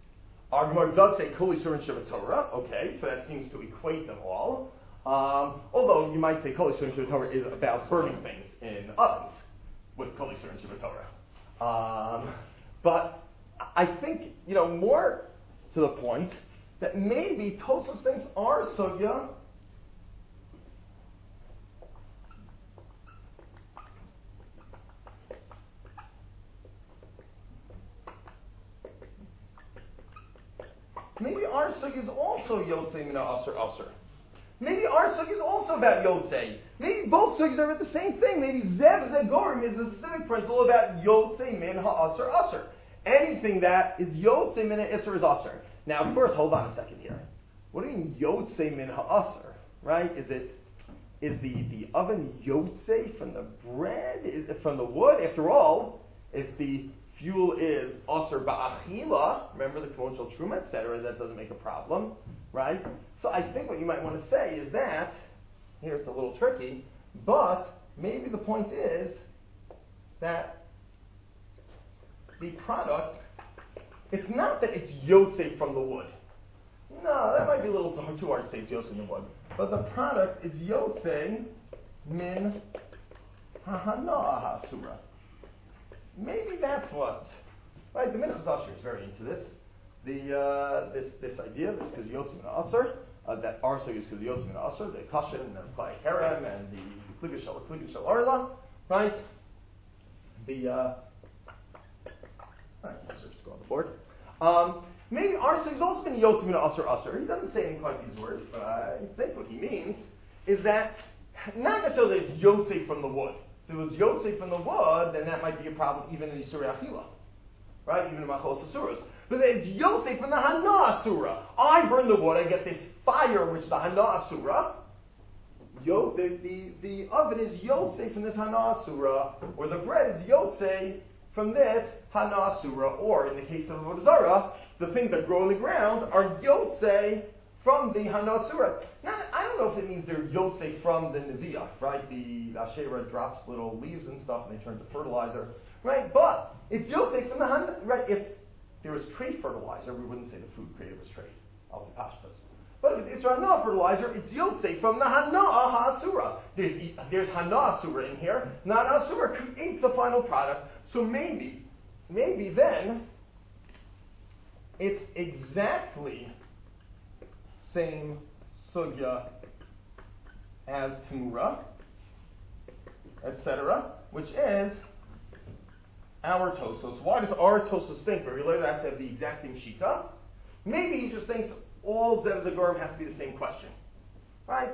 Our Gemara does say Kol Yisurin Sheb'Torah. Okay, so that seems to equate them all. Um, although you might say Kol Yisurin Sheb'Torah is about burning things in ovens with Kol Yisurin Sheb'Torah. Um, but I think, you know, more to the point that maybe Tosfos things are sugya. Maybe our sugya is also Yotzei Mina Aser Aser. Maybe our sugya is also about Yotzei. Maybe both sugyas are about the same thing. Maybe Zev Zegorim is a specific principle about Yotzei Min HaAser Aser. Anything that is Yotzei Min HaAser is Aser. Now, of course, hold on a second here. What do you mean Yotzei Min HaAser? Right? Is it is the, the oven Yotzei from the bread? Is it from the wood? After all, if the fuel is Aser Ba'achila, remember the conventional truma, et cetera, that doesn't make a problem, right? So I think what you might want to say is that, here it's a little tricky, but maybe the point is that the product, it's not that it's Yotzei from the wood. No, that might be a little too, too hard to say it's Yotzei from the wood. But the product is Yotzei min hahana hasura. Maybe that's what, right? The Minchas Asher is very into this. The uh, this this idea, this because Yotzei min Aser, uh, that our sugya is because Yotzei min Aser, the Kashin and the Klai Harem and the Kliga Shel Kliga Shel Arla, right? The uh, Alright, let's just go on the board. Um, maybe our sugya has also been Yotzei min Aser Aser. He doesn't say in quite these words, but I think what he means is that not necessarily that it's Yotzei from the wood. So if it's Yotzei from the wood, then that might be a problem even in Isurei Achila, right? Even in Machos Asuras. But it's Yotzei from the Hana Asura. I burn the wood, I get this fire, which the Hana Asura. Yo, the, the, the oven is Yotzei from this Hana Asura, or the bread is Yotzei from this Hana Asura, or in the case of Avodah Zarah, the things that grow in the ground are Yotzei from the Hana Asura. Now, I don't know if it means they're Yotzei from the Neviah, right? The Asherah drops little leaves and stuff and they turn to fertilizer, right? But it's Yotzei from the Hana, right? If there was trade fertilizer, we wouldn't say the food created was trade. Al Pashtas. But if it's Hana fertilizer, it's Yotzei from the Hana Asura. There's, there's Hana Asura in here. Hana Asura creates the final product. So maybe, maybe then, it's exactly same sugya as Tamura, et cetera, which is our Tosos. Why does our Tosos think very later has to have the exact same shita? Maybe he just thinks all Zev Zagorim has to be the same question, right?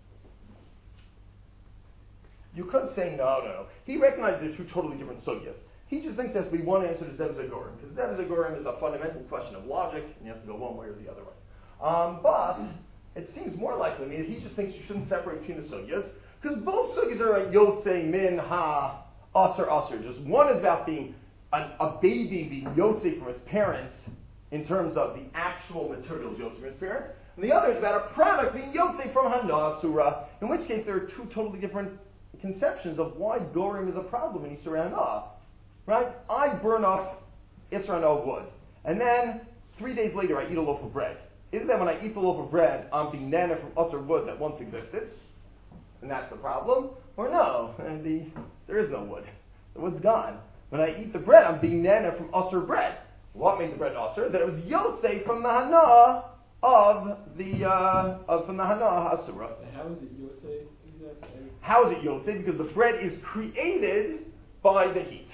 You could say no, no, no. He recognizes they're two totally different sugyas. He just thinks there has to be one answer to Zev Zagorim, because Zev Zagorim is a fundamental question of logic, and you have to go one way or the other way. Um, but it seems more likely to me that he just thinks you shouldn't separate between the sugyas, because both sugyas are a Yotzei min ha aser aser. Just one is about being an, a baby being Yotzei from its parents in terms of the actual materials Yotzei from its parents, and the other is about a product being Yotzei from Hana Asura, in which case there are two totally different conceptions of why Gorim is a problem in Yisrael Hana. Right? I burn up Yisrael Hana wood, and then three days later I eat a loaf of bread. Isn't that when I eat the loaf of bread, I'm being nana from usher wood that once existed? And that's the problem? Or no, and the, there is no wood. The wood's gone. When I eat the bread, I'm being nana from usher bread. What made the bread usher? That it was Yotzei from the Hana of the, uh, of, from the Hana Hasura. How is it Yotzei exactly? How is it Yotzei? Because the bread is created by the heat.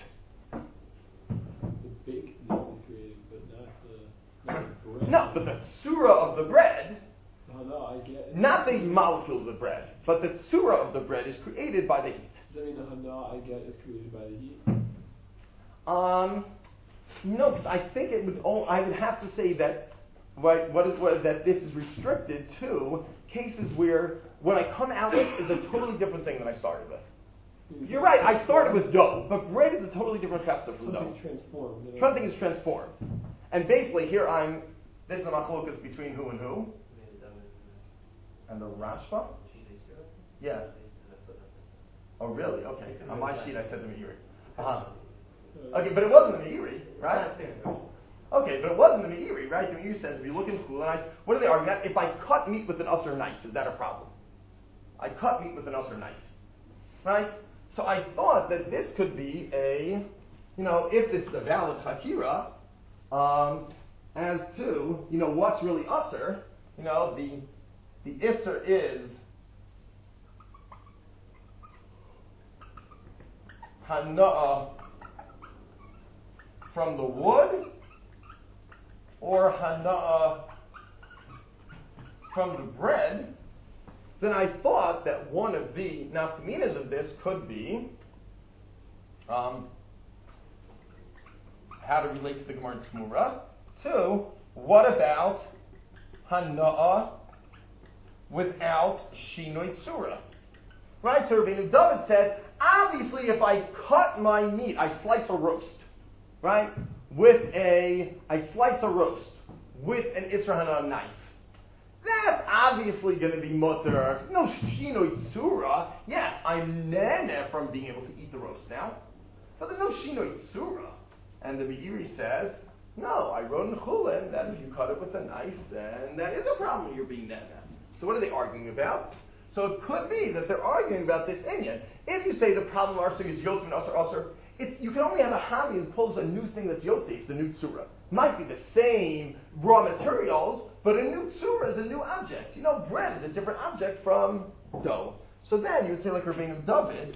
The bakedness is created, but not the, not the bread. No, but the surah of the bread, Oh, no, I get it. not the molecules of the bread, but the surah of the bread is created by the heat. Does that mean the hana I get is created by the heat? Um, no, because I think it would. Oh, I would have to say that right, what is what, that this is restricted to cases where what I come out with is a totally different thing than I started with. You're right. I started with dough, but bread is a totally different chapter from dough. Something's transformed. You know? Something is transformed, and basically here I'm. This is a machlokas between who and who, and the Rashba. Yeah. Oh, really? Okay. On my sheet, I said the Meiri. Uh-huh. Okay, but it wasn't the Meiri, right? Okay, but it wasn't the Meiri, right? The Meiri says if you look in Chulin, I, what are they arguing about? If I cut meat with an usher knife, is that a problem? I cut meat with an usher knife, right? So I thought that this could be a, you know, if this is a valid chakira, um, as to, you know, what's really usher, you know, the the isser is hana'ah from the wood, or hana'ah from the bread, then I thought that one of the nafkaminas of this could be um, how to relate to the Gemara Tmura. Two, what about hana'ah without shinoi tzura? Right, so Rabbeinu David says, obviously if I cut my meat, I slice a roast, right, with a, I slice a roast with an Isra Hana'ah knife. That's obviously going to be mutter. No shinoi tzura. Yes, I'm nene from being able to eat the roast now, but there's no shinoi tzura. And the Meiri says, no, I wrote in Chulin that if you cut it with a knife, then that is a problem. You're being nene. So what are they arguing about? So it could be that they're arguing about this inyan. If you say the problem arsig is yotzim and usher usher, it's you can only have a hami and pulls a new thing that's yotzi. It's the new tzura. Might be the same raw materials, but a new tzura is a new object. You know, bread is a different object from dough. So then you would say like Rabbeinu David,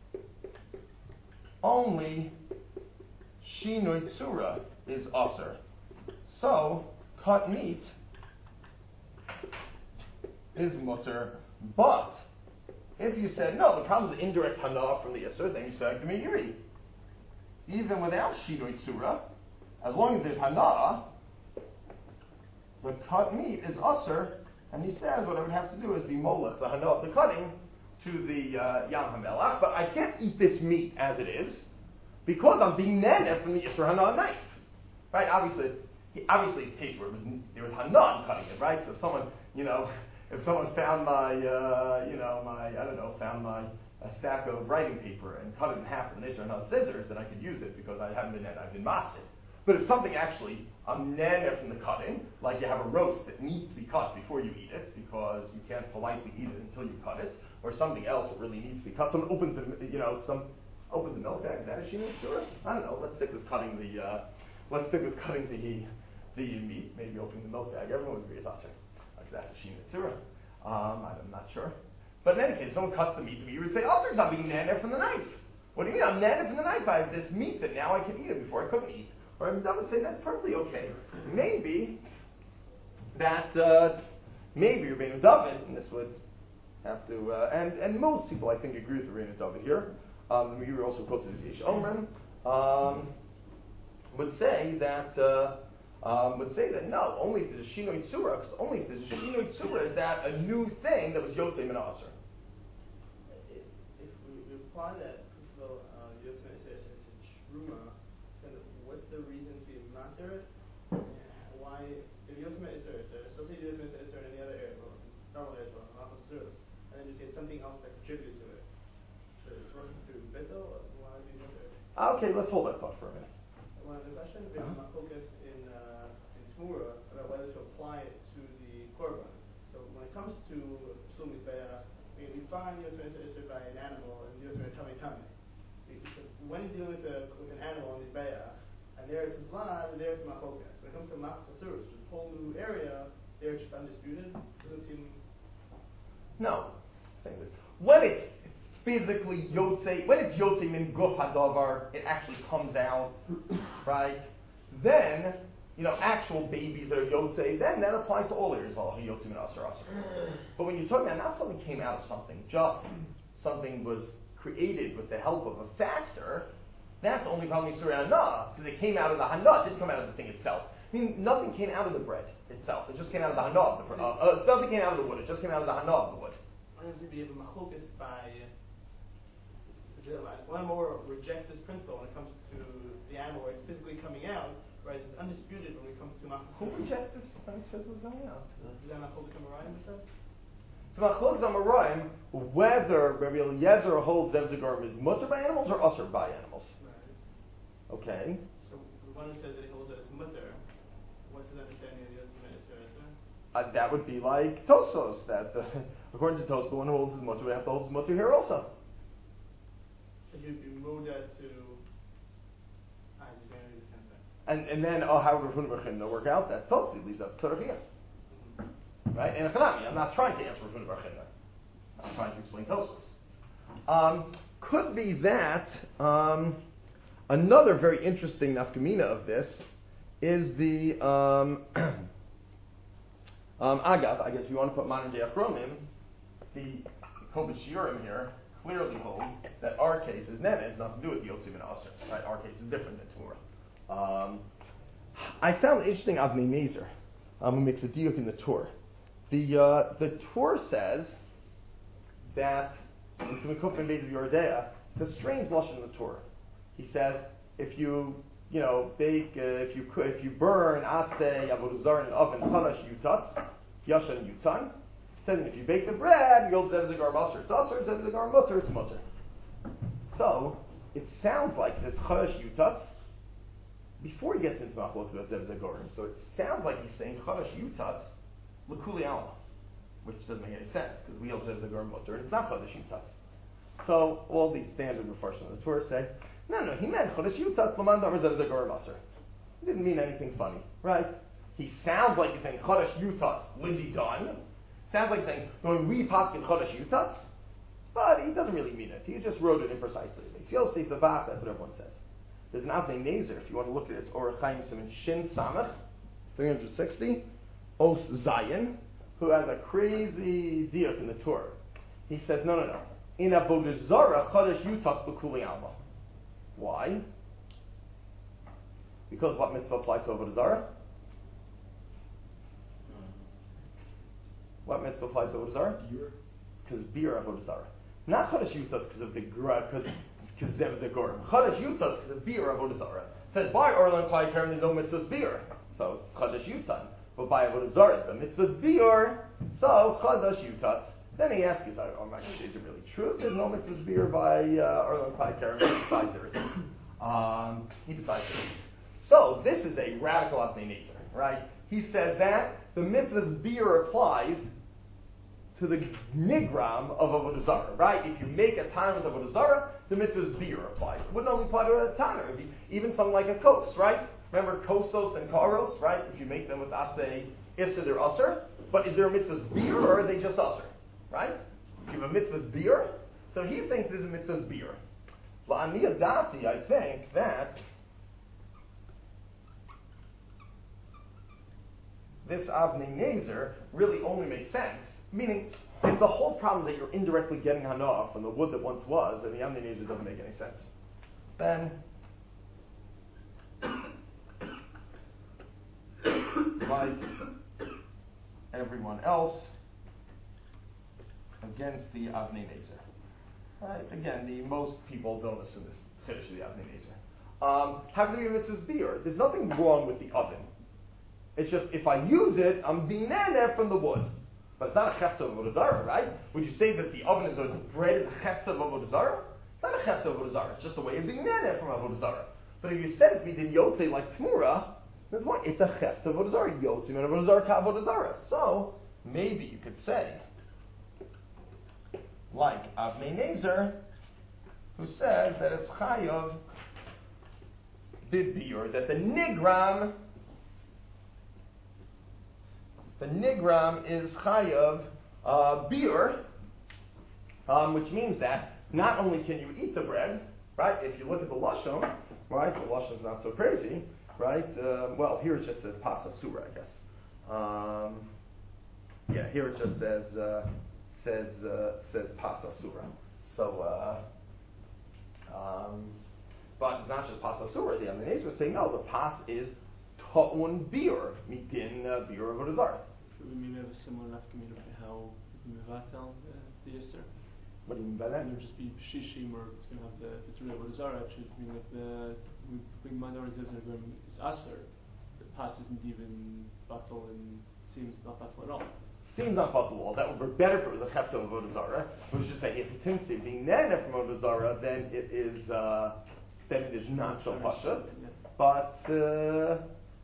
only shinoi tzura is usher. So cut meat is mutter. But if you said no, the problem is indirect hana from the yesod, then you say the meiri. Even without shinoi tzura, as long as there's hana, the cut meat is usher, and he says what I would have to do is be molech the hana of the cutting to the uh, yam hamelach, but I can't eat this meat as it is because I'm being nene from the yisur hana knife, right? Obviously, obviously it's a case where it was there was hana in cutting it, right? So if someone, you know. If someone found my, uh, you know, my, I don't know, found my a stack of writing paper and cut it in half with an isra and no scissors, then I could use it because I haven't been, I've been masid. But if something actually, I'm nana from the cutting, like you have a roast that needs to be cut before you eat it because you can't politely eat it until you cut it, or something else that really needs to be cut, someone opens the, you know, some, opens the milk bag, is that a shino sure? I don't know, let's stick with cutting the, uh, let's stick with cutting the, the meat, maybe opening the milk bag, everyone would agree it's asr. That's a shina tzura. Um, I'm not sure. But in any case, someone cuts the meat to me, you would say, oh, sir, I'm being nana from the knife. What do you mean? I'm nana from the knife. I have this meat that now I can eat it before I couldn't eat. Or I would say that's perfectly okay. Maybe that, uh, maybe Rabbeinu David, and this would have to, uh, and, and most people I think agree with Rabbeinu David here. Um, we also quotes as Yesh Omrim, um, would say that, uh, Um, would say that no, only if there's a shinoi tzura, because only if there's a shinoi tzura is that a new thing that was yotzei min aser. If, if we, we apply that principle, uh, yotzei min aser to truma, then what's the reason to be matter it? Why, if yotzei min aser, so say yotzei min aser in any other area, well, normal area as well, not tzura, and then you get something else that contributed to it. So it's working through betel, why do you matter it? Okay, let's hold that thought for a minute. One of the questions we have uh-huh. focus in uh, in Tmura about whether to apply it to the korban. So when it comes to Psum Mizbeach, we, we find Yotzei Isser by an animal and Yotzei Tummy Tummy. So when you're dealing with, a, with an animal on Mizbeach, and there it's blood, and there it's Machokas. When it comes to Machas Asur, which is a whole new area, there it's just undisputed. Doesn't seem. No. Saying this. When it's physically yotzei, when it's yotzei min guf hadavar, it actually comes out, right? Then, you know, actual babies that are yotzei, then that applies to all areas of Allah, yotzei min asar asar. But when you're talking about not something came out of something, just something was created with the help of a factor, that's only probably Surah Hana, because it came out of the Hana, it didn't come out of the thing itself. I mean, nothing came out of the bread itself, it just came out of the Hana of the bread. Uh, uh, nothing came out of the wood, it just came out of the Hana of the wood. Why does it be able to machokas by one more rejects this principle when it comes to the animal where it's physically coming out, whereas it's undisputed when it comes to machlokas. Who rejects this when it's physically coming out? Is that machlokas amoraim instead? So machlokas amoraim, whether Rabbi Eliezer holds Zevzagorim is mutter by animals or usher by animals. Right. Okay. So the one who says that he holds that it's mutter, what's his understanding of the ultimate Isser Isser? Uh, that would be like Tosos, that uh, according to Tosos, the one who holds his mutter would have to hold his mutter here also. If you, you move that to, I just saying the same thing. And and then, oh, how would Rav Huna bar China work out? That's Tosos, he leaves out Tzarech here. Right? And Hanami, I'm not trying to answer Rav Huna bar China. I'm trying to explain Tosos. Um, could be that um, another very interesting nafkamina of this is the um, um, Agav. I guess if you want to put modern day Achronim, the Kodesh Shiurim here clearly holds that our case is Nene, has nothing to do with Yotzim and Aser. Right? Our case is different than Torah. Um, I found it interesting Avnei Nezer, um, who makes a diuk in the Torah. The uh, the Torah says that in Simikufin Beis of Yordea, it's a strange lashon in the Torah. He says if you you know bake uh, if you could, if you burn atzei avodah zarah in an oven chalash yutatz yashan yutzan. Says if you bake the bread, you'll zev zagar maser it's aser, zev zagar mutter it's mutter. So it sounds like this chalash yutatz before he gets into machlokes about zev zagarim. So it sounds like he's saying chalash yutatz l'kuli alma, which doesn't make any sense because we hold zev zagar mutter and it's not chalash yutatz. So all these standard refarshim of the Torah say, no, no, he meant chalash yutatz l'man davar zev zagar maser. He didn't mean anything funny, right? He sounds like he's saying chalash yutatz lindy done. Sounds like saying, when we paskin chodesh yutatz, but he doesn't really mean it. He just wrote it imprecisely. Yosef the Vach, that's what everyone says. There's an Avnei Nezer, if you want to look at it, it's Orach Chaim Siman Shin Samach, three sixty, Os Zayin, who has a crazy diuk in the Torah. He says, no, no, no. In Avodah Zarah, chodesh yutatz l'kuli alma. Why? Because what mitzvah applies to Avodah Zarah? What mitzvah applies to Avodah Zarah? Beer. Because beer Avodah Zarah. Not Chodesh Yutzatz because of the gra, because because Zev Zagorim. Chodesh Yutzatz because of beer Avodah Zarah. It says by Orlan Klai Term there's no mitzvah's beer, so it's Chodesh Yutzatz. But by Avodah Zarah the mitzvah's beer, so Chodesh Yutzatz. Then he asks, "Is oh my gosh, is it really true? There's no mitzvah's beer by uh, Orlan Klai Term." He decides there is. Um, he decides there is. So this is a radical Avnei Nezer, right? He said that the mitzvah's beer applies to the nigram of Avodah Zarah, right? If you make a time with Avodah Zarah, the mitzvah's beer applies. It wouldn't only apply to a tanner, it would be even something like a kos, right? Remember kosos and karos, right? If you make them with atzei isser, they're usser. But is there a mitzvah's beer or are they just usser, right? If you have a mitzvah's beer, so he thinks there's a mitzvah's beer. La'ani adati, I think that this Avnei Nezer really only makes sense. Meaning, if the whole problem that you're indirectly getting hana from the wood that once was, then the Avnei Nezer doesn't make any sense. Then, like everyone else, against the Avnei Nezer. Right? Again, the most people don't assume this chiddush of the Avnei Nezer. Um, how can you give mitzvah's beer? There's nothing wrong with the oven. It's just if I use it, I'm being nene from the wood. But it's not a chefza of Avodah Zarah, right? Would you say that the oven is a bread is a chefza of Avodah Zarah? It's not a chefza of Avodah Zarah. It's just a way of being nene from Avodah Zarah. But if you said it means in Yotzei like Tmura, that's why it's a chefza of Avodah Zarah. Yotzei and Avodah Zarah ka Avodah Zarah. So maybe you could say, like Avnei Nezer, who says that it's chayav bibir, that the nigram. The nigram is chayav uh, beer, um, which means that not only can you eat the bread, right? If you look at the lashon, right? The lashon's not so crazy, right? Uh, well, here it just says pasa sura, I guess. Um, yeah, here it just says uh, says uh, says pasa sura. So, uh, um, but it's not just pasa sura. The Avnei Nezer was saying no. The pas is ta'un beer, mitin uh, beer of Avodah Zarah. We maybe have a similar nafkamina to how mevatel uh, the Easter. What do you mean by that? It would just be shishim, or it's going to have the the Torah Avodah Zarah. Actually, I mean, like the we bring mandar zevs and going is aser. The pas isn't even batal and seems not batal at all. Seems not possible. That would be better if it was a chefta of Avodah Zarah. It was just that if the timtzi being nene from Avodah Zarah, then it is uh, then it is not so pashut. Yeah. But uh,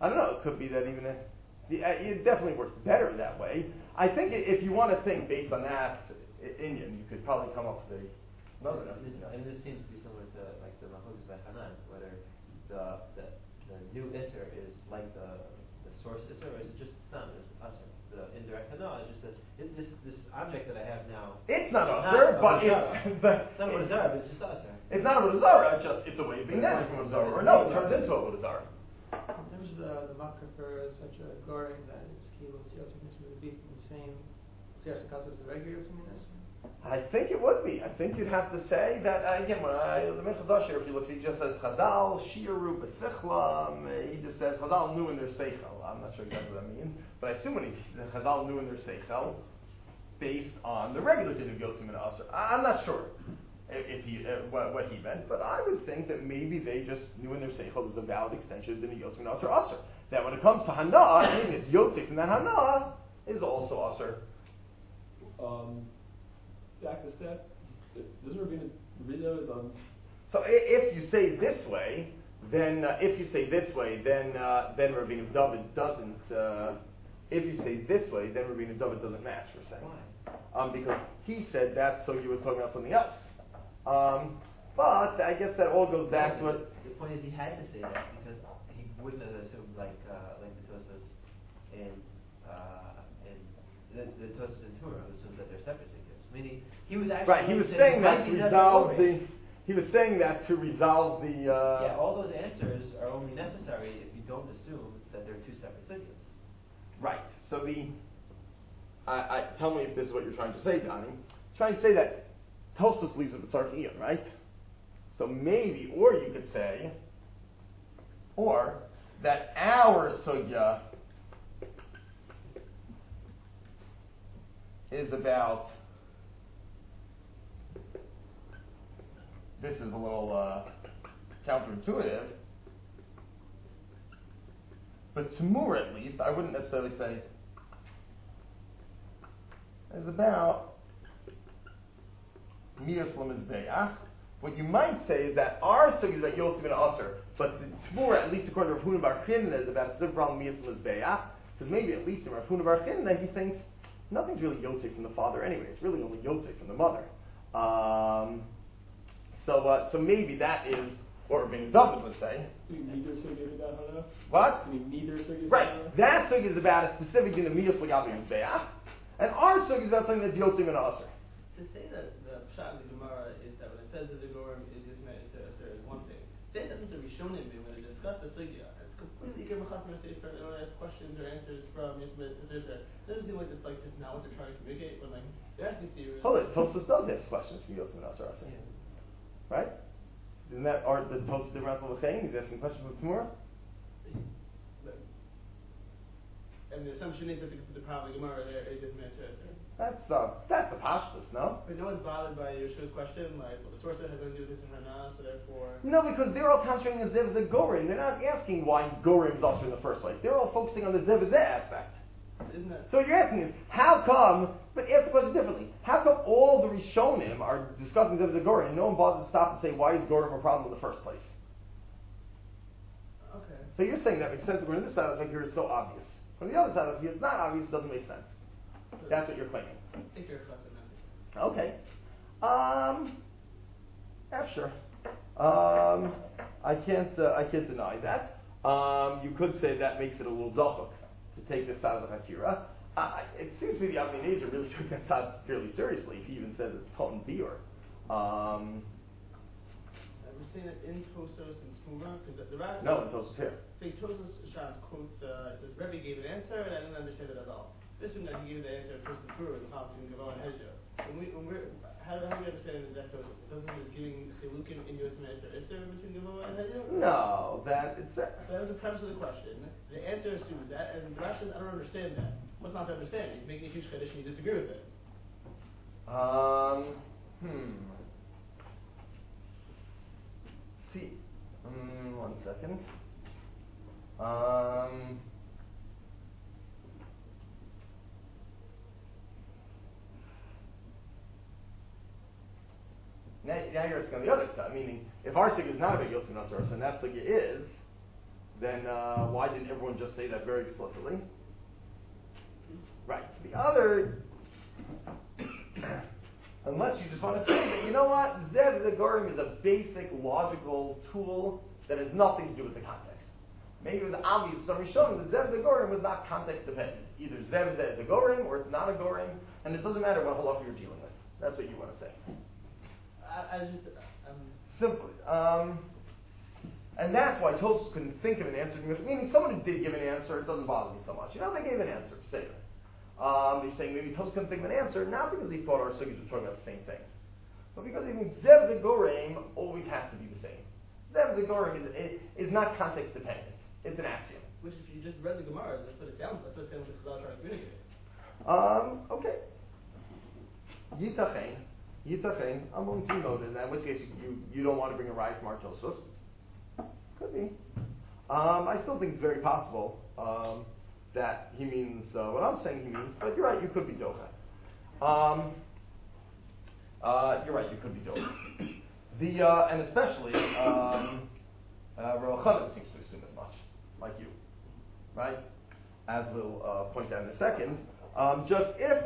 I don't know. It could be that even if the, uh, it definitely works better that way. I think i- if you want to think based on that i- Indian, you could probably come up with a, another. And this, and this seems to be similar to like the Machogas by Hanan, whether the, the the new Isser is like the the source Isser, or is it just Stam, it's Asr? The indirect Hanan is just a, it, this this object that I have now. It's not is Asr, not but a it's Vodazara. the, It's not a Vodazara, but it's just Asr. it's not a Vodazara. It's just it's a way of being different from a Vodazara. Or no, it turns into a Vodazara. There's the the makar for such a goring that it's kilo tziyasim would be from the same tziyasim as the regular tziyasim. I think it would be. I think you'd have to say that uh, again. When I, the Minchas Asher, if you look, he just says Chazal Shiru B'Sichlam. He just says Chazal knew in their seichel. I'm not sure exactly what that means, but I assume when he, the Chazal knew in their seichel, based on the regular din of Yotzim and Asher. I'm not sure if, if he uh, what, what he meant, but I would think that maybe they just knew in their seichel is a valid extension of din of Yotzim and Asher Asher. That when it comes to Hana, anything that's Yotzim and that Hana is also Asher. Um, back to step. Doesn't Rabbeinu Rabbeinu um, So i- if you say this way, then uh, if you say this way, then uh, then Rabbeinu David doesn't. Uh, if you say this way, then Rabbeinu David doesn't match. We're saying Why? um, because he said that, so he was talking about something else. Um, but I guess that all goes back to it. The point is, he had to say that because he wouldn't have assumed like uh, like the Tosas in uh, in the, the Tosas in Torah assumes that they're separate tickets. Meaning, he was actually Right, he was saying that to resolve the. He was saying that to resolve the. Uh, yeah, all those answers are only necessary if you don't assume that they're two separate signals. Right. So the, I, I tell me if this is what you're trying to say, Donnie. Trying to say that Tosfos leaves with the Tzarchiyah, right? So maybe, or you could say, or that our sugya is about. This is a little uh, counterintuitive. But Tamur, at least, I wouldn't necessarily say, is about Mias Lamizbeach. What you might say is that our sugi is about Yotzim and Aser, but the Tamur, at least according to Rav Huna Bar Chinna, is about Zivram Mias Lamizbeach, because maybe at least in Rav Huna Bar Chinna, he thinks nothing's really Yotzim from the father anyway. It's really only Yotzim from the mother. Um, so, uh, so maybe that is what Rabbeinu David would say. Do you neither sugi is about Hana? What? Do you neither sugi is Right. about Hana? That sugi is about a specific din of Mias Lagabi Mizbeach, and our sugi is about something that's Yotzim and Aser. To say that the pshat of the Gemara is that when it says the Gorim is just meant to say is one thing. Say that the Rishonim when they discuss the sugya, it's completely given chachma sefer. They don't ask questions or answers from Yismet Zisser. It doesn't seem like it's like just not what they're trying to communicate. When like they're asking Steve. Hold it. Tosfos does ask questions from Yotzim and Aser Aser. Right? Isn't that or the Tosfos different from L'chaim? He's asking questions from Tamur. And the assumption is that the, the problem of the Gemara there is just meant to say. That's uh, that's the pashtus, no? But no one's bothered by Yeshua's question, like, well, the source has nothing to do with this and Hana, so therefore. No, because they're all concentrating on Zev Gorim. They're not asking why Gorim is also in the first place. They're all focusing on the Zev aspect. Isn't that? So what you're asking is, how come, but ask the question differently, how come all the Rishonim are discussing Zev Gorim and no one bothers to stop and say, why is Gorim a problem in the first place? Okay. So you're saying that makes sense according to this side of the figure is so obvious. From the other side of the figure, it's not obvious, it doesn't make sense. That's what you're claiming. I think you're a chassid, that's it. Okay. Um, yeah, sure. Um, I can't, uh, I can't deny that. Um, you could say that makes it a little dachuk to take this out of the Hakira. Uh, it seems to me the Avnei really took that side fairly seriously. He even said it's Ton Bior. Um, We're saying it in Tosos and Smura, because the, the Rav. no, it's also here. Say Tosos Shas quotes, uh, it says, Rebbe gave an answer, and I didn't understand it at all. This one that he gave the answer of Tosos Smura, the Chal between Gavon and Hezra. When we, when we're, how, how do we understand that Tosos? Tosos is giving Chilukin in U S Master Isser between Gavon and Hezra? No, that it's. Uh, That was the premise of the question. The answer assumes that, and the Rav says, I don't understand that. What's not to understand? He's making a huge Kaddish and you disagree with it. Um, hmm. See, um, one second. Um, now, now you're asking on the other side, meaning if our sugya is not about Yotzim Nasar, and that sugya is, then uh, why didn't everyone just say that very explicitly? Right. So the other, unless you just want to say that, you know what, Zev Zegorim is a basic logical tool that has nothing to do with the context. Maybe it was obvious to some Rishonim that Zev Zegorim was not context dependent. Either Zev is a Gorim or it's not a Gorim, and it doesn't matter what halacha you're dealing with. That's what you want to say. I, I just, um, Simply. Um, and that's why Tosfos couldn't think of an answer. Meaning someone who did give an answer, it doesn't bother me so much. You know, they gave an answer, say it. Um, he's saying maybe Tosfos couldn't think of an answer, not because he thought our sugis were talking about the same thing, but because he thinks Zev Zegorim always has to be the same. Zev Zegorim is, is not context dependent. It's an axiom. which if you just read the Gemara, that's what it sounds, that's what it sounds like Chazal trying to communicate. Um, okay. Yitachein. Yitachein. I'm going to note in that, in which case you, you don't want to bring a right from our Tosfos. Could be. Um, I still think it's very possible um, that he means uh, what I'm saying he means, but you're right, you could be Docha. Um, uh, you're right, you could be Docha. The, uh, and especially, um, uh, Rav Chanan seems to assume as much, like you, right? As we'll uh, point out in a second. Um, just if,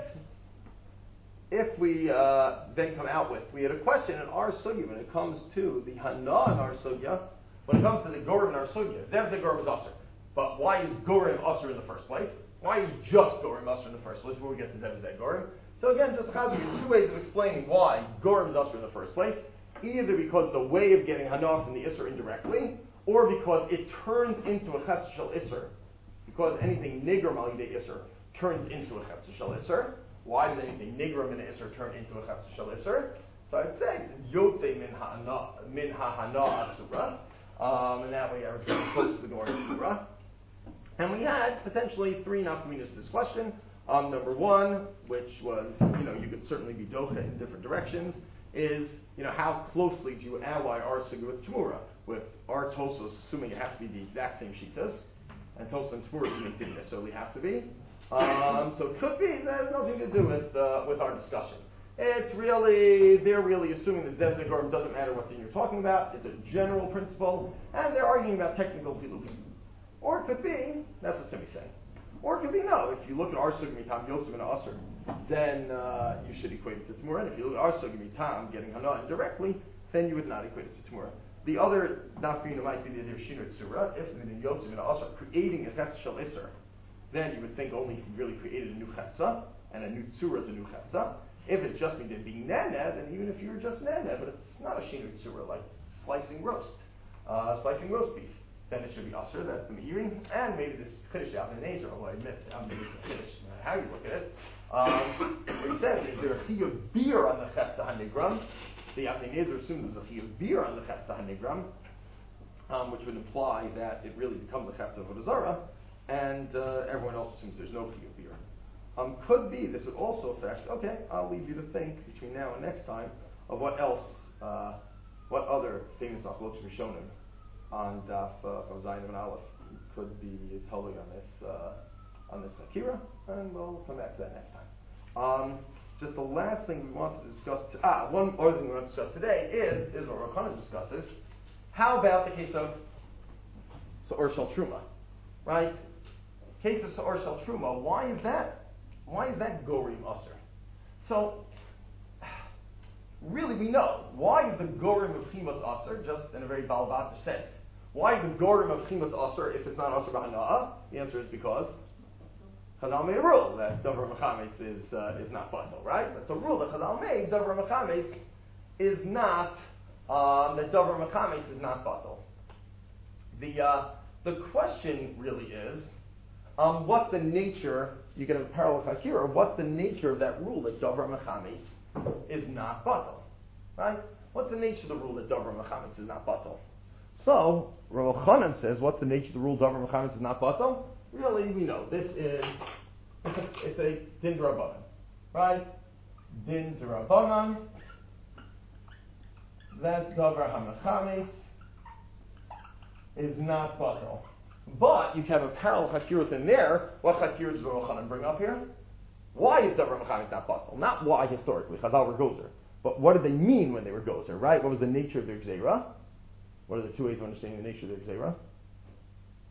if we uh, then come out with, we had a question in our sugya when it comes to the Hana in our sugya, when it comes to the Gorim in our sugya, Zev Zev Gorim is Asr. But why is Gorim Asr in the first place? Why is just Gorim Asr in the first place before we get to Zev Zev Gorim? So again, just has two ways of explaining why Gorim is Asr in the first place. Either because it's a way of getting Hana from the Isser indirectly, or because it turns into a Chetz Shel Isser. Because anything Nigram al Yidei Isser turns into a Chetz Shel Isser. Why does anything Nigram in Isser turn into a Chetz Shel Isser? So I'd say it's Yotze min ha'ana, min ha'hana asura. Um, and that way everything close to the Gemara Surah. And we had potentially three nafkaminas to this question. Um, number one, which was, you know, you could certainly be docha in different directions, is, you know, how closely do you ally our sugya with Tmura? With our Tosfos assuming it has to be the exact same shitas, and Tosfos and Tmura assuming it didn't necessarily have to be. Um, so it could be that has nothing to do with uh, with our discussion. It's really, they're really assuming that Zev Zev Gorim doesn't matter what thing you're talking about. It's a general principle, and they're arguing about technical chilukim. Or it could be, that's what Simi's saying. Or it could be, no, if you look at our sugya mitam yotzim and asr, then uh, you should equate it to Tmura. And if you look at our sugya mitam getting hana indirectly, then you would not equate it to Tmura. The other nafkina might be the idea of shinur tzura. If in yotzim and asr creating a chetz shel iser, then you would think only if you really created a new chetza, and a new tzura is a new chetza. If it just means it being nana, then even if you were just nana, but it's not a shinur tzura, like slicing roast, uh, slicing roast beef, then it should be asr, that's the me'irin, and maybe this chiddush out in Nazar, although I admit, I'm maybe the chiddush, no matter how you look at it. Um, it says, is there a chiyuv beer on the chetza hanigram? The Avnei Nezer assumes there's a chiyuv beer on the chetza hanigram, um, which would imply that it really becomes the chetza of Vodazara, and uh, everyone else assumes there's no chiyuv beer. Um, could be, this would also affect, okay, I'll leave you to think between now and next time of what else, uh, what other famous machlokes rishonim on Daf uh, of Zayin and Aleph could be totally on this uh, on this Akira, and we'll come back to that next time. Um, just the last thing we want to discuss, t- ah, one other thing we want to discuss today is, is what Rav Chanan discusses. How about the case of Sa'or Shel Truma, right? Case of Sa'or Shel Truma, why is that? Why is that Gorim Aser? So, really we know. Why is the Gorim of Chimas Aser, just in a very Balbata sense? Why is the Gorim of Chimas Aser if it's not Aser B'Hana'ah? The answer is because Chazal made a rule that Davar Mechametz is, uh, is not Batal, right? That's a rule that Chazal made, Davar Mechametz is not, um, that Davar Mechametz is not Batal. The, uh, the question really is, um, what's the nature, you get a parallel here, of what's the nature of that rule that Davar Mechametz is not Batal, right? What's the nature of the rule that Davar Mechametz is not Batal? So, Rav Chanan says, what's the nature of the rule Davar Mechametz is not Batal? Really, we know. This is, it's a Din D'Rabbanan, right? Din D'Rabbanan, that Davar HaMechametz is not Batal. But you have a parallel Chakir in there. What Chakir does Rav Chanan bring up here? Why is Davar Mechametz not Batal? Not why historically, Chazal were Gozer. But what did they mean when they were Gozer, right? What was the nature of their Gzeira? What are the two ways of understanding the nature of their Gzeira?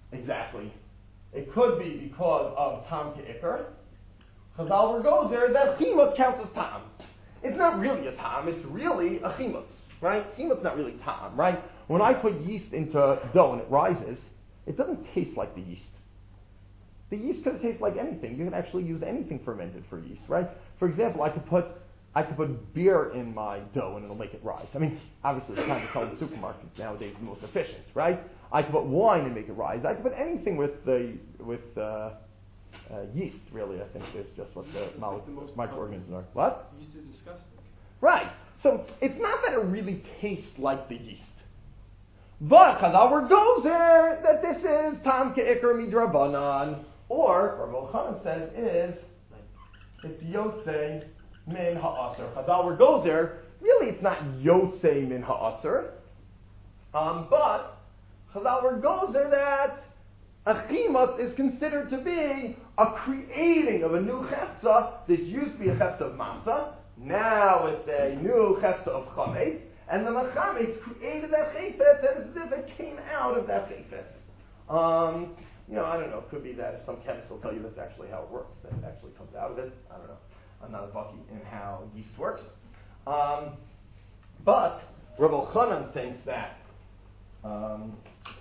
exactly. It could be because of tam ke'ikr. Chazal were gozer that chimutz counts as tam. It's not really a tam, it's really a chimutz, right? Chimutz not really tam, right? When I put yeast into dough and it rises, it doesn't taste like the yeast. The yeast could taste like anything. You can actually use anything fermented for yeast, right? For example, I could put I could put beer in my dough and it'll make it rise. I mean, obviously the kind of sell in the supermarkets nowadays is the most efficient, right? I could put wine and make it rise. I could put anything with the with uh, uh, yeast. Really, I think is just what the, Yeast mole- like the most microorganisms are. potent. What? Yeast is disgusting. Right. So it's not that it really tastes like the yeast. But Chazal were gozer that this is tam ke'ikr midrabanan, or what Rav Chanan says is it's yotze min ha'aser. Chazal were gozer. Really, it's not yotze min ha'aser, um, but Chazal were gozer that a chimutz is considered to be a creating of a new chefza. This used to be a chefza of matzah. Now it's a new chefza of chametz. And the Machametz created that chayfetz, and it's as if it came out of that chayfetz. Um, you know, I don't know. It could be that if some chemist will tell you that's actually how it works, that it actually comes out of it. I don't know. I'm not a bucky in how yeast works. Um, but Rav Chanan thinks that um,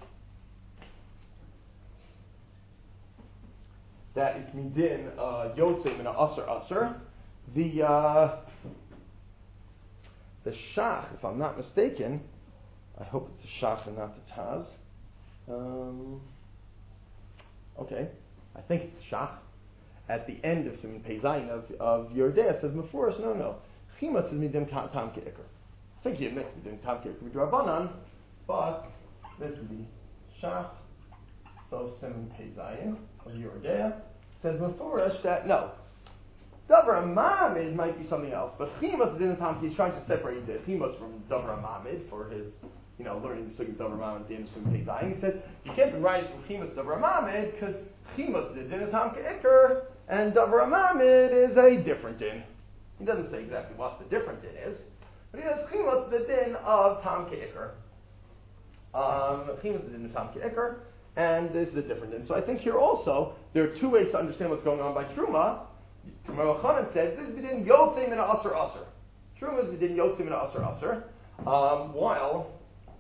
that it's midin uh, yotzei min aser aser. The uh, The Shach, if I'm not mistaken, I hope it's the Shach and not the Taz. Um, okay, I think it's Shach. At the end of Siman Pei Zayin of, of Yordea says, Mefurish, no, no. Chimutz is midim tam ke'ikr. I think he admits midim tam ke'ikr midrabanan, but this is the Shach. So Siman Pei Zayin of Yordea says Mefurish that, no. Davar Mamid might be something else, but Chimutz didn't tam. He's trying to separate the Chimutz from Davar Mamid for his, you know, learning the Sugi Davar Mamid at the end of Siman Pei Zayin. He said you can't be right from Chimutz Davar Mamid because Chimutz didn't tam ke'ikr and Davar Mamid is a different din. He doesn't say exactly what the different din is, but he says Chimutz the din of tam ke'ikr. Um, Chimutz the din of tam ke'ikr, and this is a different din. So I think here also there are two ways to understand what's going on by Truma. Rav Chanan says this is b'din yotzei min aser aser. Truma is b'din yotzei min aser aser. Um, while,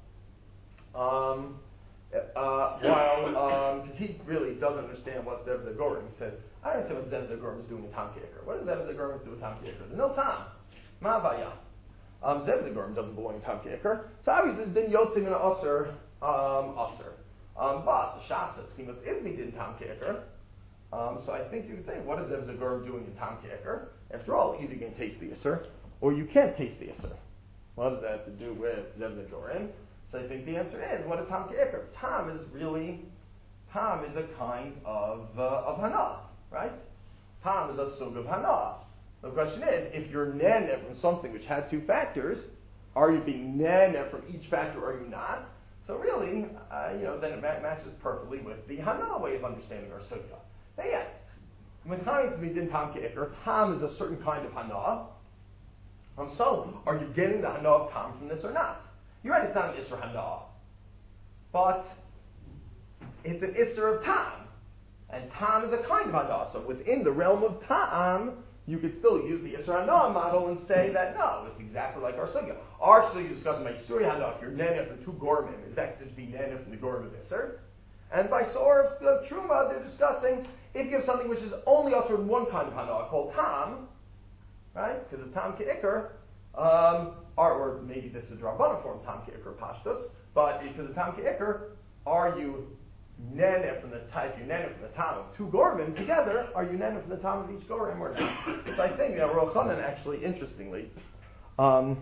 um, uh, while, because um, he really doesn't understand what Zev Zagorim says. I don't understand what Zev Zagorim is doing with Tam Ke'ikr. What does Zev Zagorim do with Tam Ke'ikr? There's no Tam. Ma vaya. Um, Zev Zagorim doesn't belong in Tam Ke'ikr. So obviously it's been yotzei min aser um, aser. Um, but the Shach says Chimutz is b'din Tam Ke'ikr. Um, so I think you could say, what is Zev Zagorim doing in Tam Ke'ikr? After all, either you can taste the Isser, or you can't taste the Isser. What does that have to do with Zev Zagorim? So I think the answer is, what is Tam Ke'ikr? Tam is really, Tam is a kind of uh, of Hana, right? Tam is a sug of Hana. The question is, if you're Nene from something which had two factors, are you being Nene from each factor, or are you not? So really, uh, you know, then it ma- matches perfectly with the Hana way of understanding our sugya. Now, yeah, when Chaim is midin tam ke'ikr, tam is a certain kind of hana. Um, so, are you getting the hana of tam from this or not? You're right, it's not an isser hana, but it's an isser of tam, and tam is a kind of hana. So, within the realm of tam, you could still use the isser hana model and say that no, it's exactly like our sugya. Our sugya discusses my suri hana. If you're nene from two gormim, in fact, it should be nene from the gorm of isser. And by Sor of uh, Truma, they're discussing if you have something which is only uttered in one kind of hana, called tam, right? Because of tam ke'ikr, um, or, or maybe this is a drabana form, tam ke'ikr pashtus, but because of tam ke'ikr, are you nene from the type, you nene from the tam of two gormim together, are you nene from the tam of each gorm or not? So I think that Rav Chanan actually, interestingly, um,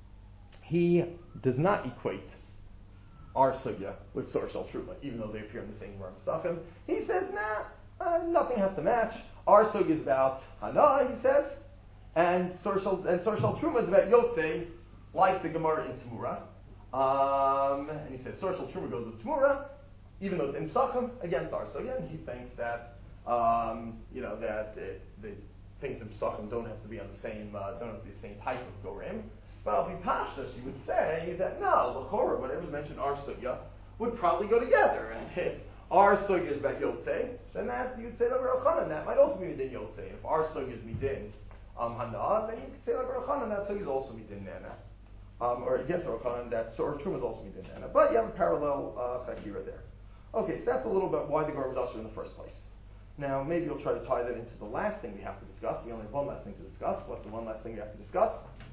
he does not equate our sugya with Sor Shel Truma, even though they appear in the same Ram Sachim. He says, nah, uh, nothing has to match. Our sugya is about Hana, he says, and Sor Shel, and Sor Shel Truma is about Yotzei, like the Gemara in Tamura. Um, and he says Sor Shel Truma goes with Tamura, even though it's in Sachim, against our sugya, and he thinks that, um, you know, that the, the things in Sachim don't have to be on the same, uh, don't have to be the same type of Gorim. But al pi pashtus, you would say that no, l'chora, whatever's mentioned in our sugya would probably go together. And if our sugya is about yotzei, then that you'd say like Rav Chanan, that might also be midin yotzei. If our sugya is midin um, hana, then you could say like Rav Chanan, that sugya is also midin nana. Um, or against Rav Chanan, that sort of truma is also midin nana. But you have a parallel uh, fakira there. Okay, so that's a little bit why the Gemara was usher in the first place. Now, maybe you'll try to tie that into the last thing we have to discuss. We only have one last thing to discuss. What's the one last thing we have to discuss?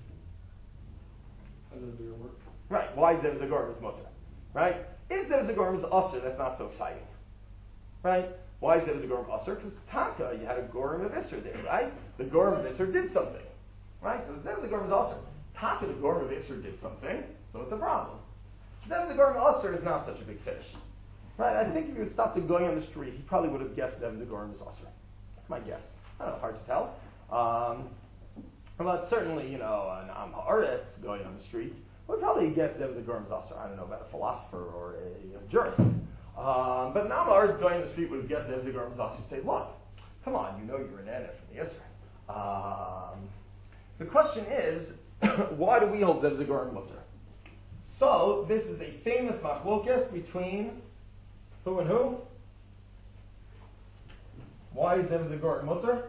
How does it work? Right, why Zev Zagorim is mutter? Right? If Zev Zagorim is usher, that's not so exciting. Right? Why is Zev Zagorim usher? Because Taka, you had a Gorim of Isser there, right? The Gorim of Isser did something. Right? So Zev Zagorim is usher. Taka, the Gorim of Isser did something, so it's a problem. Zev Zagorim usher is not such a big fish. Right? I think if you had stopped him going on the street, he probably would have guessed Zev Zagorim is usher. That's my guess. I don't know, hard to tell. Um, but certainly, you know, an Am Haaretz going on the street would probably guess Zev Zagorim is usher. I don't know about a philosopher or a, a jurist. Um, but an Am Haaretz going on the street would have guessed Zev Zagorim is usher. Say, look, come on, you know you're an Anna from the Israel. Um, the question is, why do we hold Zev Zagorim mutter? So, this is a famous machlokes between who and who? Why is Zev Zagorim mutter?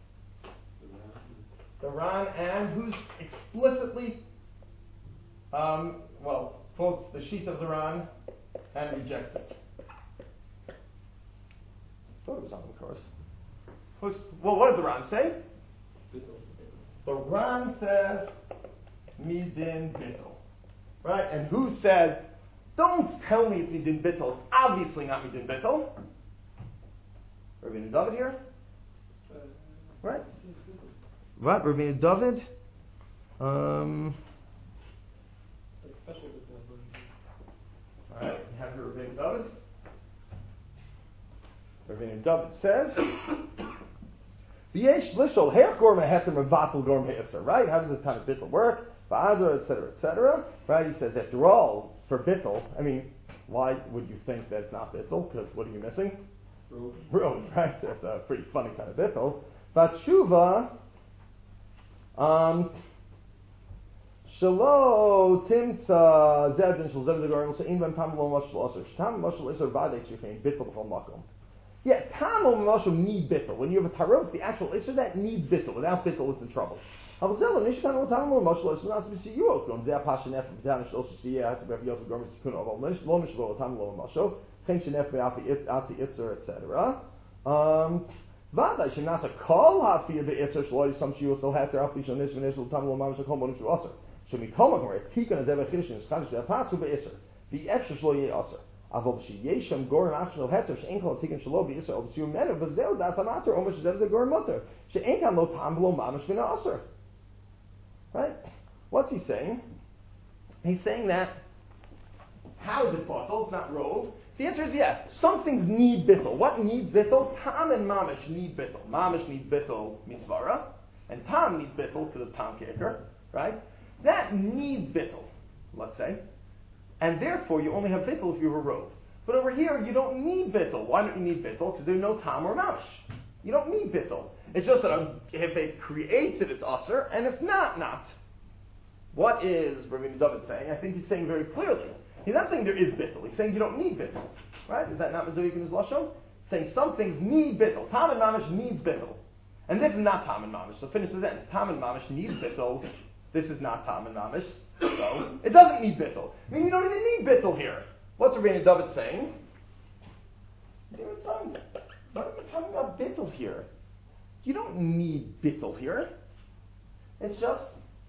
The Ran, and who's explicitly, um, well, quotes the sheet of the Ran and rejects it. I thought it was on the course. Who's, well, what does the Ran say? The Ran says, Midin Bittel. Right? And who says, don't tell me it's Midin Bittel. It's obviously not Midin Bittel. Rabbeinu David here? Right? Right, Rabbeinu David. Um, Alright, we have here Rabbeinu David. Rabbeinu David says, V'yesh lishol heich gorm hetem revatel gorm he'isr. Right? How does this kind of bittel work? V'adra, et cetera, et cetera. Right? He says, after all, for bittel, I mean, why would you think that it's not bittel? Because what are you missing? Rove. Rove, right? That's a pretty funny kind of bittel. But shuva, um, shalo timtza zedin shal zed zagorim so in ben tam lo mashal aser tam mashal iser vadei shifein bittel b'chol makom. Yeah, tam lo mashal need bittel. When you have a taros, the actual iser that needs bittel. Without bittel, it's in trouble. However, nishkan lo tam lo mashal iser nas b'siyuot gom zeh pashenef b'tan shal shiyah to be yosef gormis kun aval nish lo mishlo tam lo mashal chen shenef be'afi it asi iser et cetera. Um. Vada shenasa kol hafiyah be'isr shloy some shiur so have to afi shonish v'nishul tam lo mamish kol monish v'aser. Shemi kol makom tikun az eva chiddush in skadish ve'apasu be'isr v'efshur shlo yeh aser. Avol b'shiyeshem gorim afshel heter she'en kol tikun shlo be'isr ol b'shiyur menu v'zeu das amater omer she'zev ze gorim mutter she'en kan lo tam lo mamish v'na aser. Right? What's he saying? He's saying that how is it possible? It's not rove. The answer is yeah. Some things need bittul. What needs bittul? Tam and mamish need bittul. Mamish needs bittul misvara, and tam needs bittul to the tam kicker, right? That needs bittul, let's say, and therefore you only have bittul if you have a robe. But over here you don't need bittul. Why don't you need bittul? Because there's no tam or mamish. You don't need bittul. It's just that if it creates it, it's usher, and if not, not. What is Rabbeinu David saying? I think he's saying very clearly. He's not saying there is bittul. He's saying you don't need bittul. Right? Is that not Meduik in his lashon? Saying some things need bittul. Tam and mamish needs bittul. And this is not tam and mamish. So finish the sentence. Tam and mamish needs bittul. This is not tam and mamish. So it doesn't need bittul. I mean, you don't even need bittul here. What's Rabbeinu David saying? What are you talking, what are you talking about bittul here? You don't need bittul here. It's just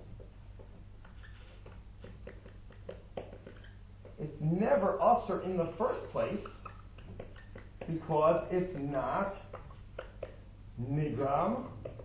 it's never usher in the first place because it's not nigram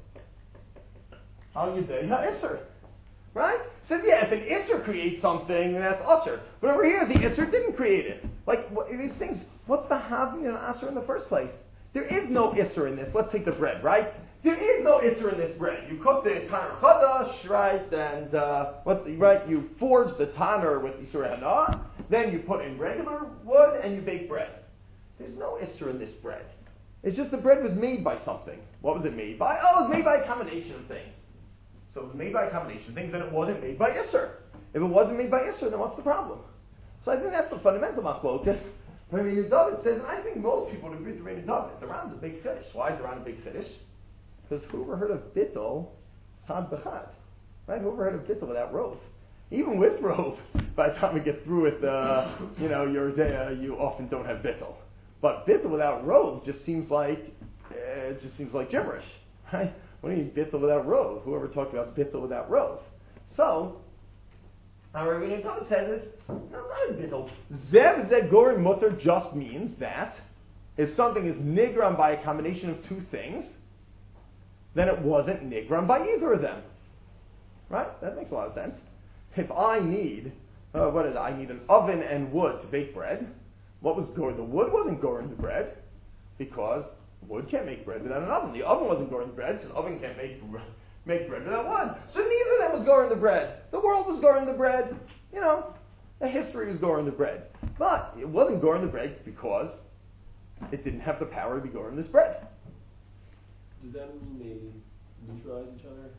al yedei ha'isr. Right? Says yeah, if an isser creates something, that's usher. But over here, the isser didn't create it. Like what, these things, what's the having an usher in the first place? There is no isser in this. Let's take the bread, right? There is no isser in this bread. You cook the taner chadash, right? And uh, what? The, right? You forge the taner with isur hana. Then you put in regular wood and you bake bread. There's no isser in this bread. It's just the bread was made by something. What was it made by? Oh, it was made by a combination of things. So it was made by a combination of things, then it wasn't made by isser. If it wasn't made by isser, then what's the problem? So I think that's the fundamental machlokas Rabbeinu David says, and I think most people would agree with Rabbeinu David. The Ran's a big finish. Why is the Ran a big finish? Because who ever heard of bittul chad b'chad? Right? Who ever heard of bittul without rove? Even with rove, by the time we get through with, uh, you know, your day, uh, you often don't have bittul. But bittul without rove just seems like, uh, it just seems like gibberish, right? What do you mean bittul without rove? Whoever talked about bittul without rove? So, our Rabbeinu David says, no, not a bittul. Zev zeh gorim mutter just means that if something is nigram by a combination of two things, then it wasn't nigram by either of them. Right? That makes a lot of sense. If I need, uh, what is it? I need an oven and wood to bake bread. What was goring? The wood wasn't goring the bread because wood can't make bread without an oven. The oven wasn't goring the bread because oven can't make make bread without wood. So neither of them was goring the bread. The world was goring the bread. You know, the history was goring the bread. But it wasn't goring the bread because it didn't have the power to be goring this bread. Does that mean they neutralize each other?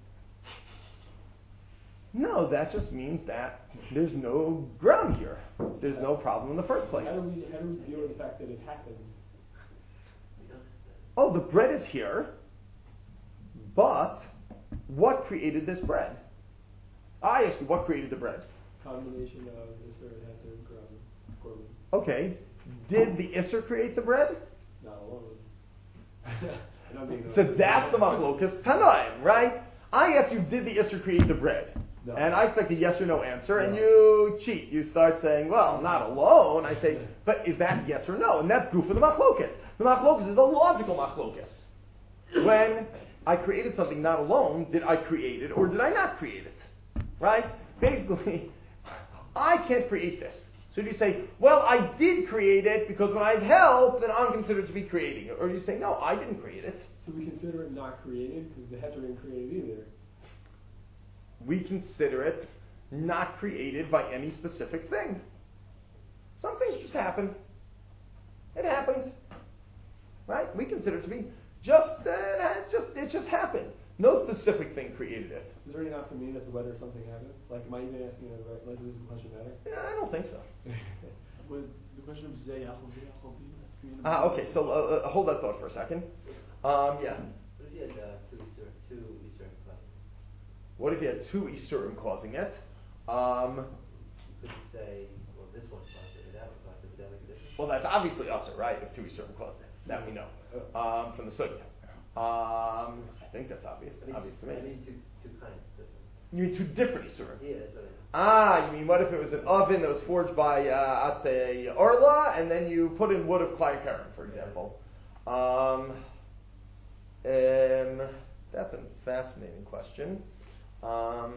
No, that just means that there's no ground here. There's no problem in the first place. How do we, how do we deal with the fact that it happened? Oh, the bread is here, but what created this bread? I ask you, what created the bread? Combination of Isser and Heter and Korban. Okay, did the Isser create the bread? Not alone. So that's the machlokas tanaim, right? I ask you, did the Isser create the bread? No. And I expect a yes or no answer, No. and you cheat. You start saying, well, not alone. I say, but is that yes or no? And that's goof for the machlokas. The machlokas is a logical machlokas. When I created something not alone, did I create it or did I not create it? Right? Basically, I can't create this. So do you say, well, I did create it because when I have help, then I'm considered to be creating it? Or do you say, no, I didn't create it. So we consider it not created because the Heter didn't create it either. We consider it not created by any specific thing. Some things just happen. It happens. Right? We consider it to be just, uh, just it just happened. No specific thing created it. Is there any not for me as to whether something happened? Like, am I even asking a right, like, does this question matter? Yeah, I don't think so. Well, the question of Zayachov, Zayachov, Ah, okay, so uh, uh, hold that thought for a second. Um, yeah. What if you had uh, two Easter, two Easter classes? What if you had two Isurim causing it? Um, You could say, well, this one caused it, or that one caused it, would that make a difference? well, that's obviously usher, right? If two Isurim caused it. That we know. Um, from the Sugya. Um, I think that's obvious. I mean, obvious to me. I mean, two, two kinds. Different. You mean two different Isurim? Yeah, that's what I mean. Ah, you mean what if it was an oven that was forged by, uh, I'd say, Orla, and then you put in wood of Klai Karen, for example? Um, um, that's a fascinating question. Um,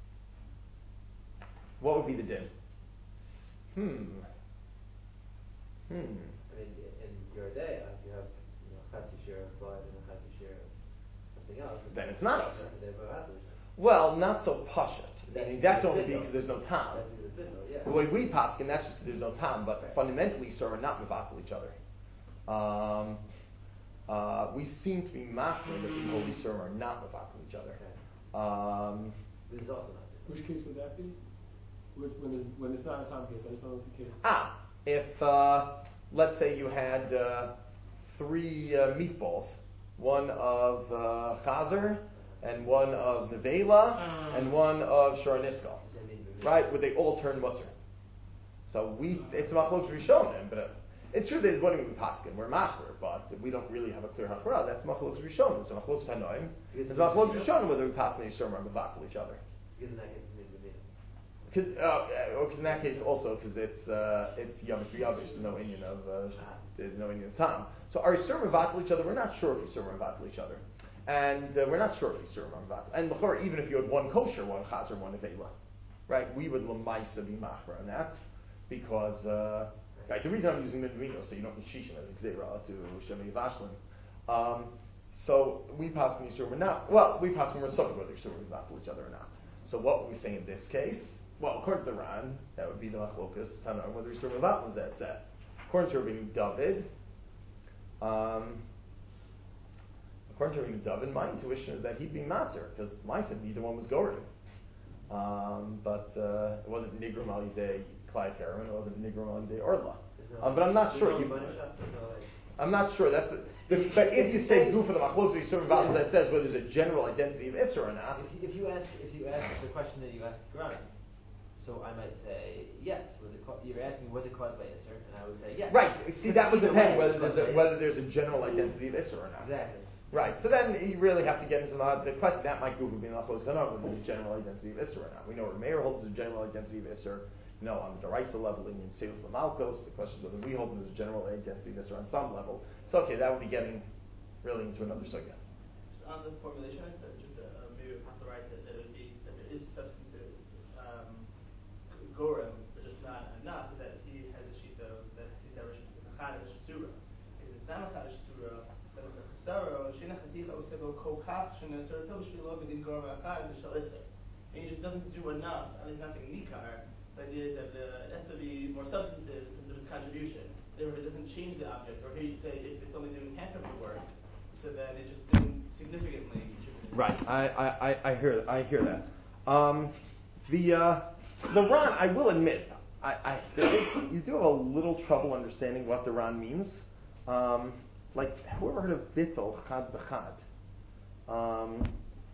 what would be the din? Hmm. Hmm. I mean, in your day, if you have, you know, chatzi share of blood and a chatzi share of something else, Then it's not usher. They're meratus. Well, not so pashut. Meaning that can only be because there's no time. That's because it's bidno, yeah. The way we paskin, that's just because there's no time, but fundamentally, sir, are not mevatel each other. Um, uh, we seem to be machmir that the holy sir are not mevatel each other. Okay. Um, This is also not bidno. Which case would that be? Which, when, there's, when it's not a time case, I just don't know if the case. ah, if uh, let's say you had uh, three uh, meatballs, one of uh, chazer, and one of nevela, and one of sharnisko. Right? Would they all turn mutter? So we, it's machlokes rishonim, but uh, it's true that it's what we paskin. We're machmer, but we don't really have a clear hachra. That's machlokes rishonim. It's machlokes hanoim. It's machlokes rishonim whether we paskin and yisrael or mevatel each other. Because in that case, it's maybe Cause, uh, uh, in that case, also because it's uh, it's yavish yavish, there's no Indian of uh, there's no Indian of tam. So are yisrael mevatel each other? We're not sure if yisrael mevatel each other. And uh, we're not sure if yisur or mevatel. And l'chor, even if you had one kosher, one chazer, one nevela, right? We would lemaisa be machmer on that because uh, right. The reason I'm using the Nivino, so you don't need shishim as exera to shemei vashlim. Um, so we pass in yisur, we're not. Well, we pass when we're subject whether yisur or mevatel each other or not. So what would we say in this case? Well, according to the Ran, that would be the machlokas tana whether yisur or mevatel is that set. According to Rabbeinu David. Um, According to Rabbeinu David, my intuition is that he'd be matter, because my said neither one was goring. Um, but uh, it wasn't nigrum al yidei Klai and it wasn't Nigrum on the Orla. There's no- Um, but I'm not there's sure. no You, bunny shop, there's no, like- I'm not sure. That's the, the, but if you say goof for the machlokes yisurim v'alim, that says whether there's a general identity of Isser or not. If, you- if you ask, if you ask the question that you asked Grant, so I might say yes. Was it? Ca- you're asking was it caused by Isser, and I would say yes. Right. See, that would Either depend way, whether it's there's a caused by whether there's a general identity of Isser or not. Exactly. Right. So then you really have to get into the, the question that might goof would be machlokes on whether there's a general identity of Isser or not. We know where Meir holds a general identity of Isser. You know, on the Daraisa level in Seif Lamalkos, the question is whether we hold there's a general identity of Isser on some level. So okay, that would be getting really into another sugya. Just on the formulation, I said just uh, maybe a possible right that, that it would be that there is substantive um, gorem, but just not enough that he has a sheet of that he's ever mechanic shura. If it's not mechanic shura, then the chesaro shina chaticha usebo kokach shina serto shvilo bedin gorem achad v'shalisik. And he just doesn't do enough, at least nothing nikar. The idea that the, it has to be more substantive in terms of its contribution. Therefore, it doesn't change the object. Or here you say if it's only doing half of the work, so then it just didn't significantly contribute. Right. I, I, I, I hear I hear that. Um, the uh, the Ran, I will admit, I, I there is, you do have a little trouble understanding what the Ran means. Um, like whoever heard of bittul chad b'chad? Um,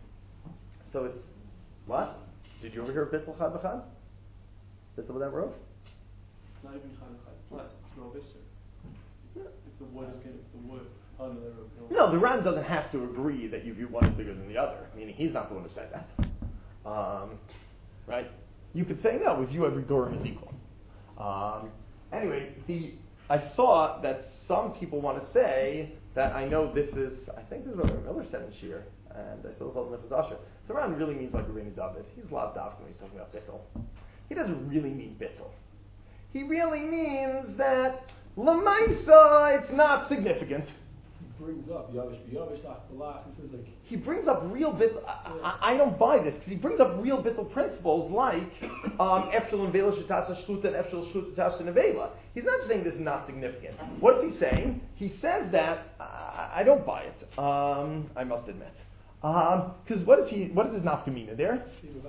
so it's what? Did you ever hear of bittul chad b'chad? Bittul without rov? It's not even Chanukah, it's less, it's Rov Isser. If the wood is getting, if the wood on the Rov. No, the Ran doesn't have to agree that you view one as bigger than the other. Meaning he's not the one who said that. Um, right? You could say, no, we view every Gorim as equal. Um, anyway, the I saw that some people want to say that I know this is, I think this is what Miller said in Shir, and I still saw the Nefesh Asher. The Ran really means like Rabbeinu David. He's lav dafka when he's talking about bittul. He doesn't really mean bittul. He really means that Lamaisa, it's not significant. He brings up Yavish Yavish Achbalach. He says like He brings up real bittul. I, I, I don't buy this because he brings up real bittul principles like um, Efshel and Vela Shetasa Shluta and Efshel Shluta Tasa Nevela. He's not saying this is not significant. What is he saying? He says that uh, I don't buy it. Um, I must admit. Because um, what is he? What is his nafkamina there?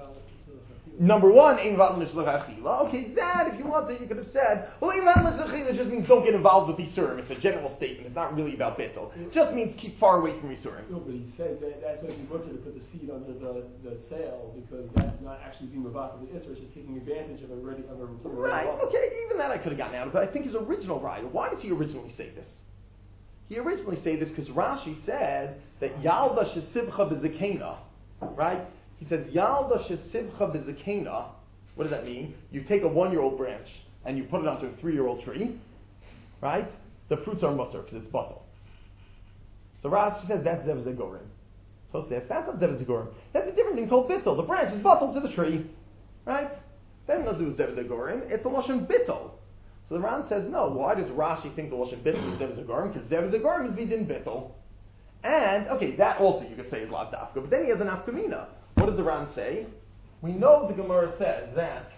Number one, ein vat l'mishlach achila. Okay, that if you want to, you could have said, well, ein vat l'mishlach achila just means don't get involved with Yisurim. It's a general statement. It's not really about bittul. It just means keep far away from Yisurim. no, but he says that that's what he butchered to put the seed under the, the sail because that's not actually being mavad for the Isra. It's just taking advantage of a ready of a Right. Okay. Even that I could have gotten out of, but I think his original right. Why does he originally say this? He originally say this because Rashi says that Yalda shesivcha b'zekena, right? He says Yalda shesivcha b'zekena. What does that mean? You take a one-year-old branch and you put it onto a three-year-old tree, right? The fruits are mutter because it's bottle. So Rashi says that's zev zegorim. So says that's not zev zegorim. That's a different thing called bittul. The branch is bottle to the tree, right? That has nothing to do with zev zegorim. It's a lashon bittul. So the Ran says, no, why does Rashi think the Lashon Bittul is Zev Zagorim? Because Zev Zagorim is Bidin Bittul. And, okay, that also you could say is Lav Dafka, but then he has an Afkamina. What did the Ran say? We know the Gemara says that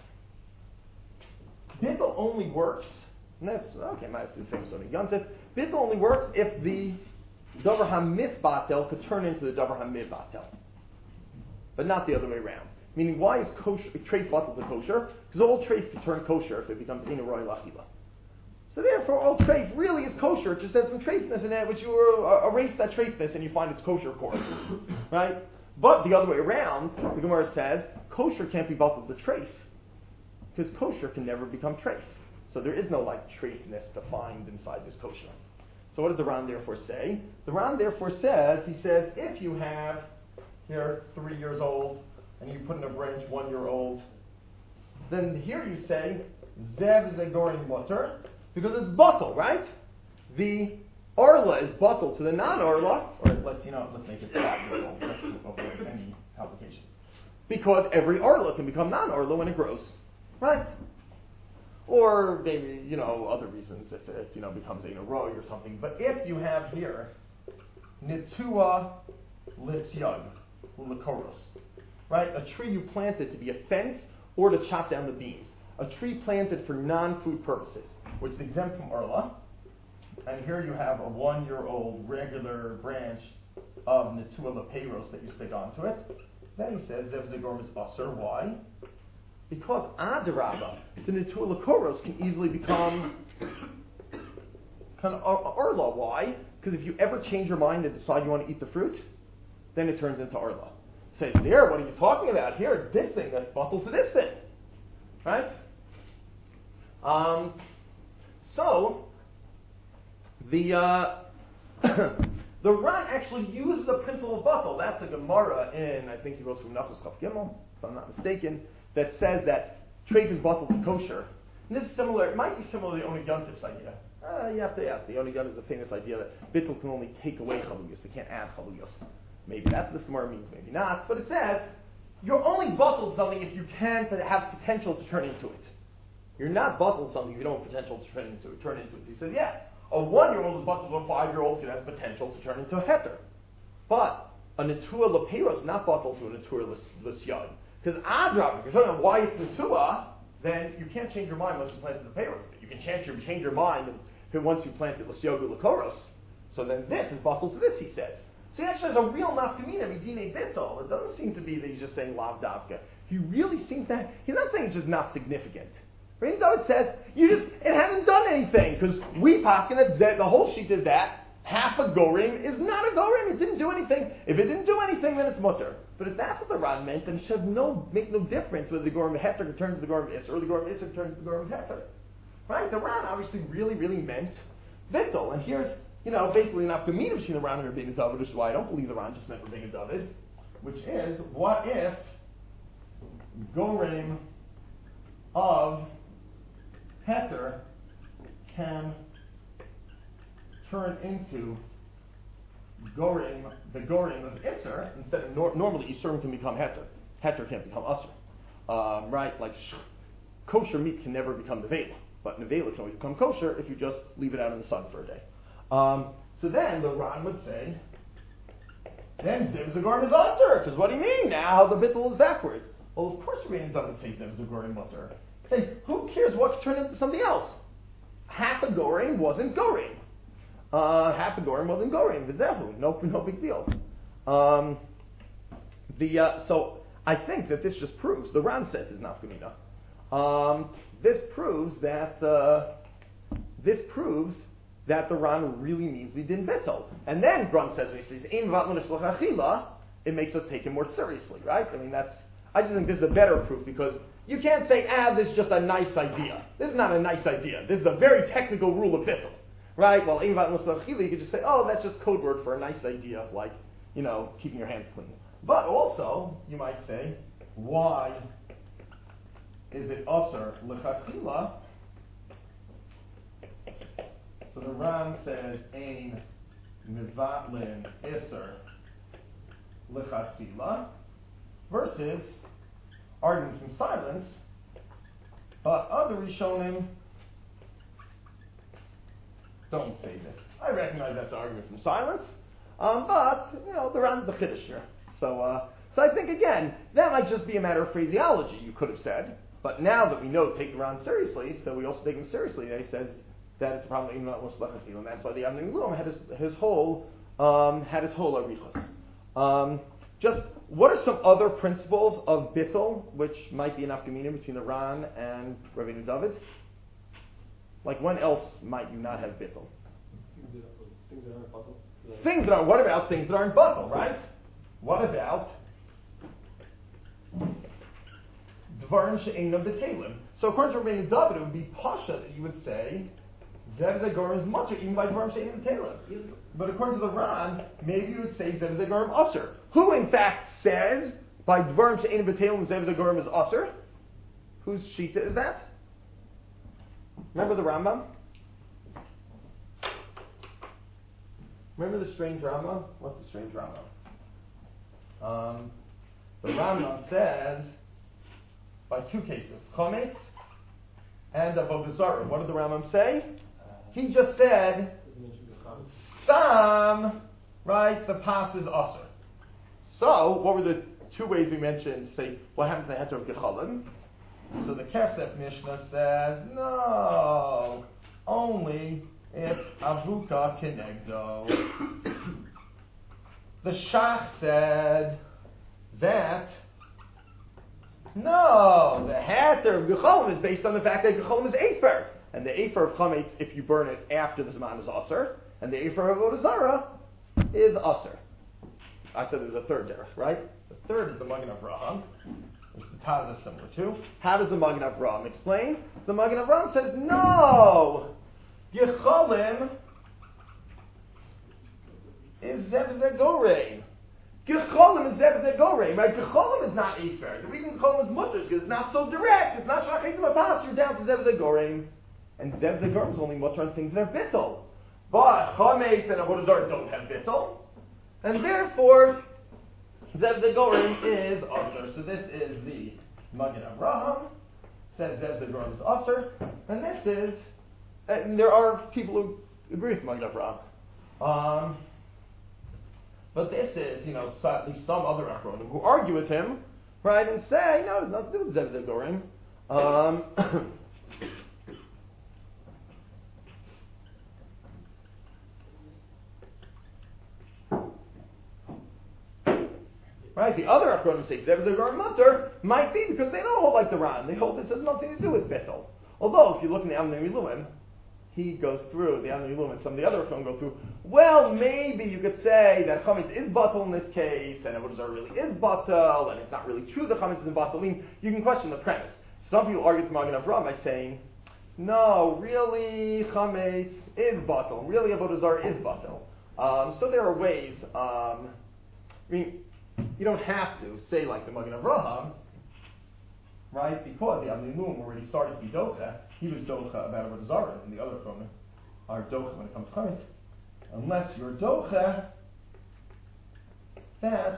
Bittul only works, and that's, okay, I might have to do famous on a Yontif. Bittul only works if the Davar HaMisbatel could turn into the Davar HaMidbatel. But not the other way around. Meaning, why is kosher, treif battles a kosher? Because all treif can turn kosher if it becomes ina roy lachila. So therefore, all treif really is kosher. It just has some treifness in it, which you uh, erase that treifness and you find it's kosher corn, right? But the other way around, the Gemara says kosher can't be battled to treif because kosher can never become treif. So there is no like treifness defined inside this kosher. So what does the Ran therefore say? The Ran therefore says he says if you have here three years old. And you put in a branch one year old, then here you say Zev is a goring butter because it's bottle, right? The Orla is bottle to the non-Orla, or let's you know, let's make it practical. Let's avoid any complications. Because every Orla can become non-Orla when it grows, right? Or maybe, you know, other reasons if it, you know, becomes a roy or something. But if you have here Nitua Lisyag Likoros, right? A tree you planted to be a fence or to chop down the beams. A tree planted for non-food purposes, which is exempt from Orla. And here you have a one-year-old regular branch of Netua Lepeiros that you stick onto it. Then he says Zev Zagorm is Asr. Why? Because Adarabba, the Netua Lakoros can easily become kind of Arla. Why? Because if you ever change your mind and decide you want to eat the fruit, then it turns into Arla. Says there, what are you talking about? Here, this thing that's bottled to this thing. Right? Um, so, the uh, the Ran actually uses the principle of bottle. That's a Gemara in, I think he goes from Nafas Chaf Gimel, if I'm not mistaken, that says that treif is bottled to kosher. And this is similar, it might be similar to the Onigantif's idea. Uh, you have to ask. The Onigantif is a famous idea that bittul can only take away chaluyos, it can't add chaluyos. Maybe that's what this Gemara means, maybe not. But it says, you're only bottled something if you can have potential to turn into it. You're not bottled something if you don't have potential to turn into it. Turn into it. He says, yeah, a one-year-old is bottled to a five-year-old that has potential to turn into a heter. But a Netua Leperos is not bottled to a Netua L'Syad. Because Adrab, if you're talking about why it's Netua, then you can't change your mind once you planted the Peros. But you can change your, change your mind once you planted L'Syad L'Koros. So then this is bottled to this, he says. So he actually has a real nafkamina, midine bittul. It doesn't seem to be that he's just saying lav davka. He really seems to have, he's not saying it's just not significant. Right? Though it says, you just, it hasn't done anything, because we paskin that the whole sheet is that half a gorim is not a gorim, it didn't do anything. If it didn't do anything, then it's mutter. But if that's what the Ran meant, then it should no, make no difference whether the gorim heter returns to the gorim is or the gorim is returns to the gorim heter. Right? The Ran obviously really, really meant bittul. And here's, you know, basically an afkamina between the Ran and Rabbeinu David, which is why I don't believe the Ran just meant Rabbeinu David, which is, what if gorim of heter can turn into gorim, the gorim of Isser, instead of nor- normally Isurim can become heter. Heter can't become Usr. Um, right? Like sh- kosher meat can never become nevela, but nevela can only become kosher if you just leave it out in the sun for a day. Um, so then the Ran would say, then Ziv Zagorim is Usr, because what do you mean now the bittul is backwards? Well, of course Rabbeinu doesn't say Ziv Zagorim Mutter. Say, who cares what could turn into something else? Half a gorim wasn't gorim. Uh, half a gorim wasn't gorim. V'zehu, no, no big deal. Um, the uh, so I think that this just proves the Ran says is nafkamina. Um, this proves that uh, this proves that the Ran really means the din betel. And then Ran says when he says im vatlu nishlach achila, it makes us take him more seriously, right? I mean that's. I just think this is a better proof because you can't say, ah, this is just a nice idea. This is not a nice idea. This is a very technical rule of bittul. Right? Well, you could just say, oh, that's just code word for a nice idea of like, you know, keeping your hands clean. But also, you might say, why is it usher l'chachila? So the Ran says, ein mivatlin iser l'chachila, versus argument from silence, but other Rishonim don't say this. I recognize that's an argument from silence, um, but you know the Ran's the chiddush here. So, uh, so I think again that might just be a matter of phraseology. You could have said, but now that we know to take the Ran seriously, so we also take him seriously. He says that it's a problem, and that's why the Avnei Miluim had his, his whole um, had his whole arichos. Um, just what are some other principles of bittul which might be an afkamina between the Ran and Rabbeinu David? Like when else might you not have bittul? Things that aren't bottle. Things that are. What about things that aren't bottle? Right? What about dvarim she'einam b'telim? So according to Rabbeinu David, it would be pasha that you would say zev zegorim is mutter even by dvarim she'einam b'telim. But according to the Ran, maybe you would say zev zegorim usher. Who in fact says by dvarim she'einam b'telim zev zegorim is usher? Whose shita is that? Remember the Rambam? Remember the strange Rambam? What's the strange Rambam? Um, the Rambam says by two cases, Chometz and Avodah Zarah. What did the Rambam say? He just said, Stam, right, the pas is Asr. So, what were the two ways we mentioned to say what happened to the Heter of Gechalim? So the Kesef Mishnah says, no, only if Avuka Kenegdo. The Shach said that No, the heter of gecholim is based on the fact that gecholim is afer. And the afer of chametz, if you burn it after the zman, is aser. And the afer of avodah zarah is aser. I said there's a third derech, right? The third is the Magen Avraham, which the Taz is similar to. How does the Magen Avraham explain? The Magen Avraham says, no! Gecholim is zev zegorein. Gecholim is zev zegorein, right? Gecholim is not afer. The reason gecholim is mutter is because it's not so direct. It's not shachayim abas. You're down to zev zegorein. And zev zegorein is only mutter on things that are bittul. But chametz and avodah zarah don't have bittul. And therefore, zev zegorim is aser. So this is the Magen Avraham. Says zev zegorim is aser. And this is, and there are people who agree with Magen Avraham. Um, but this is, you know, at least some other Achronim who argue with him, right, and say, no, there's nothing to do with zev zegorim. Um, Right? The other Achronim say Zev Zegar Mutter might be because they don't hold like the Ran. They hold this has nothing to do with Bittul. Although, if you look in the Amnei Miluim, he goes through, the Amnei Miluim and some of the other Achronim go through, well, maybe you could say that Chametz is Batal in this case, and Avodah Zarah really is Batal, and it's not really true that Chametz is in Batal. I mean, you can question the premise. Some people argue with Magen Avraham by saying, no, really, Chametz is Batal. Really, Avodah Zarah is Batal. Um, so there are ways, um, I mean, you don't have to say like the Magen Avraham, right? Because the Amnei Miluim already started to be docha. He was docha about Avodah Zarah, and the other Achronim are docha when it comes to chametz. Unless you're docha that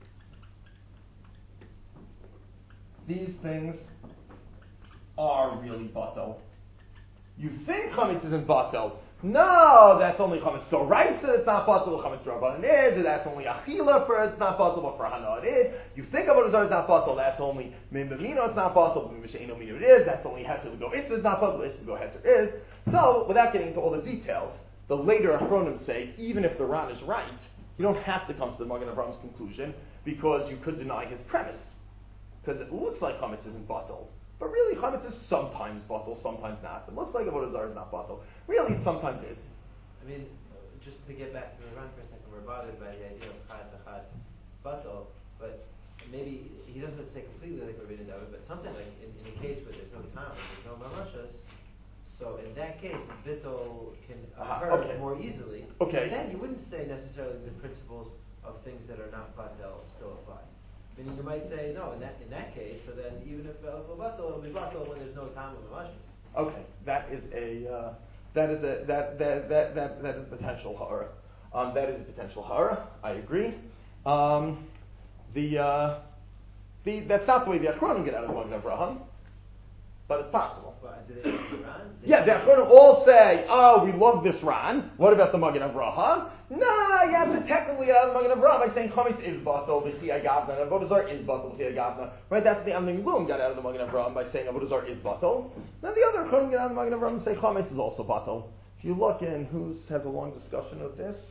these things are really batel. You think chametz isn't batel. No, that's only chametz doraisa. It's not batel. Chametz rabbanan is. Or that's only achila for it's not batel, but for hana it is. You think avodah zarah is not batel. That's only min b'mino. It's not batel. Min b'sheino mino it is. That's only heter to go isra. It's not batel. Isra to go heter is. So, without getting into all the details, the later Achronim say even if the Ran is right, you don't have to come to the Magen Avraham's conclusion because you could deny his premise because it looks like chametz isn't batel. But really, chametz is sometimes batel, sometimes not. It looks like avodah zarah is not batel. Really, it sometimes is. I mean, just to get back to the run for a second, we're bothered by the idea of chad chad batel, but maybe he doesn't say completely like we're reading that, but something like in, in a case where there's no time, there's no mamashas. So in that case, bittul can occur uh, okay. more easily. Okay. And then you wouldn't say necessarily the principles of things that are not batel still apply. Meaning you might say, no, in that in that case, so then even if uh, batel, it'll be batel when there's no time of the mashmas. Okay, that is a uh, that is a that that that that, that is potential hara. Um, that is a potential hara. I agree. Um, the uh, the that's not the way the Achronim get out of Magen Avraham, but it's possible. But do they use the Ran? Yeah, the Achronim all say, oh, we love this Ran. What about the Magen Avraham? Nah, you have to technically out of the Magen Avraham by saying chametz is batel, v'chi agavna, and avodah zarah is batel, v'chi agavna. Right, that's the Amnei Miluim got out of the Magen Avraham by saying avodah zarah is batel. Then the other Achronim get out of the Magen Avraham and say chametz is also batel. If you look in, who has a long discussion of this,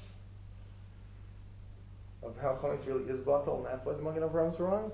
of how chametz really is batel, and that's why the Magen Avraham is wrong.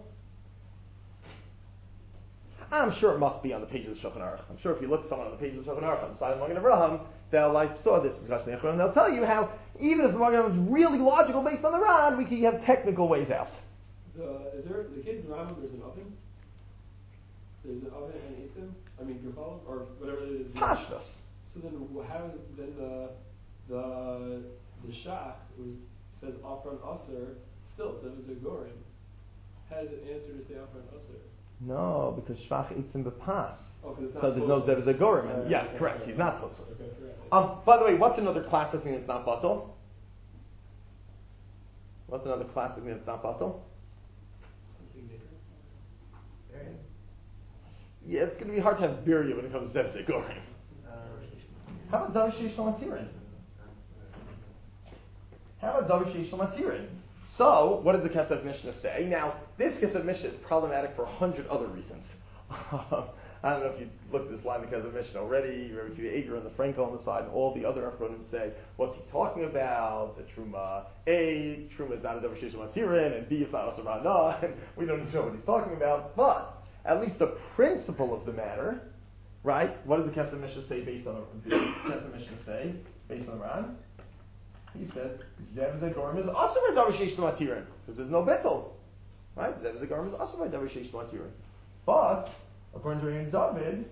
I'm sure it must be on the pages of Shulchan Aruch. I'm sure if you look at someone on the pages of Shulchan Aruch on the side of Magen Avraham, they'll like saw this discussion, and they'll tell you how even if the Magen Avraham is really logical based on the Ran, we can have technical ways out. Uh, is there the kids in Rambam? There's an oven. There's an oven and itzim. I mean gripal or whatever it is. Pashtus. So then, how is then the the the shach who says afran aser still says it's a gorim has an answer to say afran aser? No, because Shvach eats in the pass. Oh, it's not so there's no Zev Zegorim. Right, Yes, okay, correct. okay, He's not okay, Tosfos. okay, right. Um, by the way, what's another classic thing that's not batel? What's another classic thing that's not batel? Yeah, it's going to be hard to have birya when it comes to Zev Zegorim. How about Davar Sheish Matirin? How about Davar Sheish Matirin? So, what does the Kesef Mishnah say? Now, this Kesef Mishnah is problematic for a hundred other reasons. I don't know if you looked at this line of Kesef Mishnah already. You remember the Ager and the Frankel on the side, and all the other Achronim say, what's he talking about? The Truma, A, Truma is not a Davar Sheish Matirin, and B, it's not Asar Rana, and we don't even know what he's talking about. But, at least the principle of the matter, right? What does the Kesef Mishnah say based on the Kesef Mishnah say based on the Ran? He says Zev Zegorim is also by Davar Sheish Matirin because there's no bittul, right? Zev Zegorim is also by Davar Sheish Matirin, but according to Rabbi David,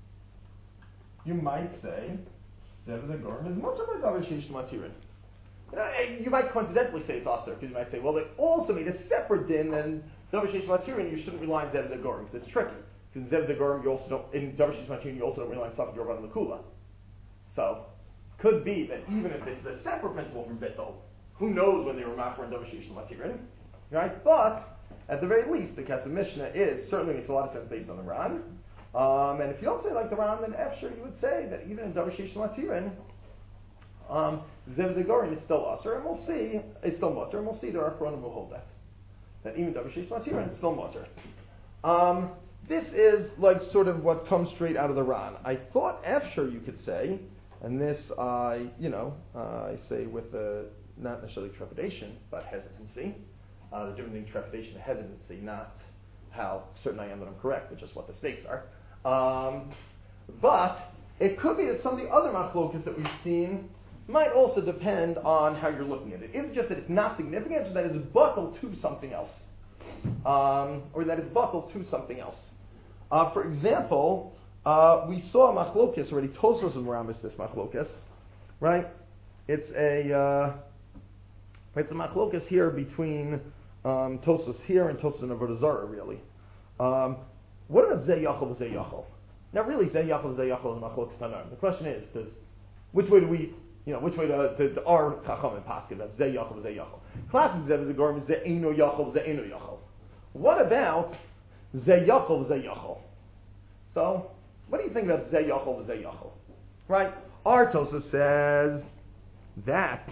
you might say Zev Zegorim is much by Davar Sheish Matirin. You know, you might coincidentally say it's Aser, because you might say, well, they also made a separate din, and Davar Sheish Matirin, you shouldn't rely on Zev Zegorim, because it's tricky. Because in Zev Zegorim, you also don't, in Davar Sheish Matirin, you also don't rely on Safek Yorvan and Lakula. So, could be that even if this is a separate principle from Bittul, who knows when they were Machmer and Davar Sheish Matirin, right? But, at the very least, the Kesef Mishnah is, certainly makes a lot of sense based on the Ran. Um, and if you don't say like the Ran, then Efshar, you would say that even in Davar Sheish Matirin, Um, Zev Zegorim is still Aser, and we'll see, it's still Mutter, and we'll see there are Koranim who hold that. That even Davar Sheish Matirin, it's still Mutter. Um, this is like sort of what comes straight out of the Ran. I thought Efshar you could say, and this I, you know, uh, I say with uh, not necessarily trepidation, but hesitancy. Uh, the difference between trepidation and hesitancy, not how certain I am that I'm correct, but just what the stakes are. Um, but it could be that some of the other machlokas that we've seen might also depend on how you're looking at it. Is it just that it's not significant, or that it's buckled to something else? Um, or that it's buckled to something else? Uh, for example, uh, we saw a machlokes already, Tosfos and Rambam this machlokes, right? It's a, uh, it's a machlokes here between um, Tosfos here and Tosfos and Avodah Zarah, really. Um, what about Zeh Yachol, Zeh Yachol? Now really, Zeh Yachol, Zeh Yachol is machlokes Tanam. The question is, does, which way do we You know, which way to, to, to our Chacham and Paskin, that's Zeh Yachol, Zeh Yachol. Classic Zev Zegorim is Zeh Eino Yachol, Zeh Eino Yachol. What about Zeh Yachol, Zeh Yachol? So, what do you think about Zeh Yachol, Zeh Yachol? Right? Our Tosa says that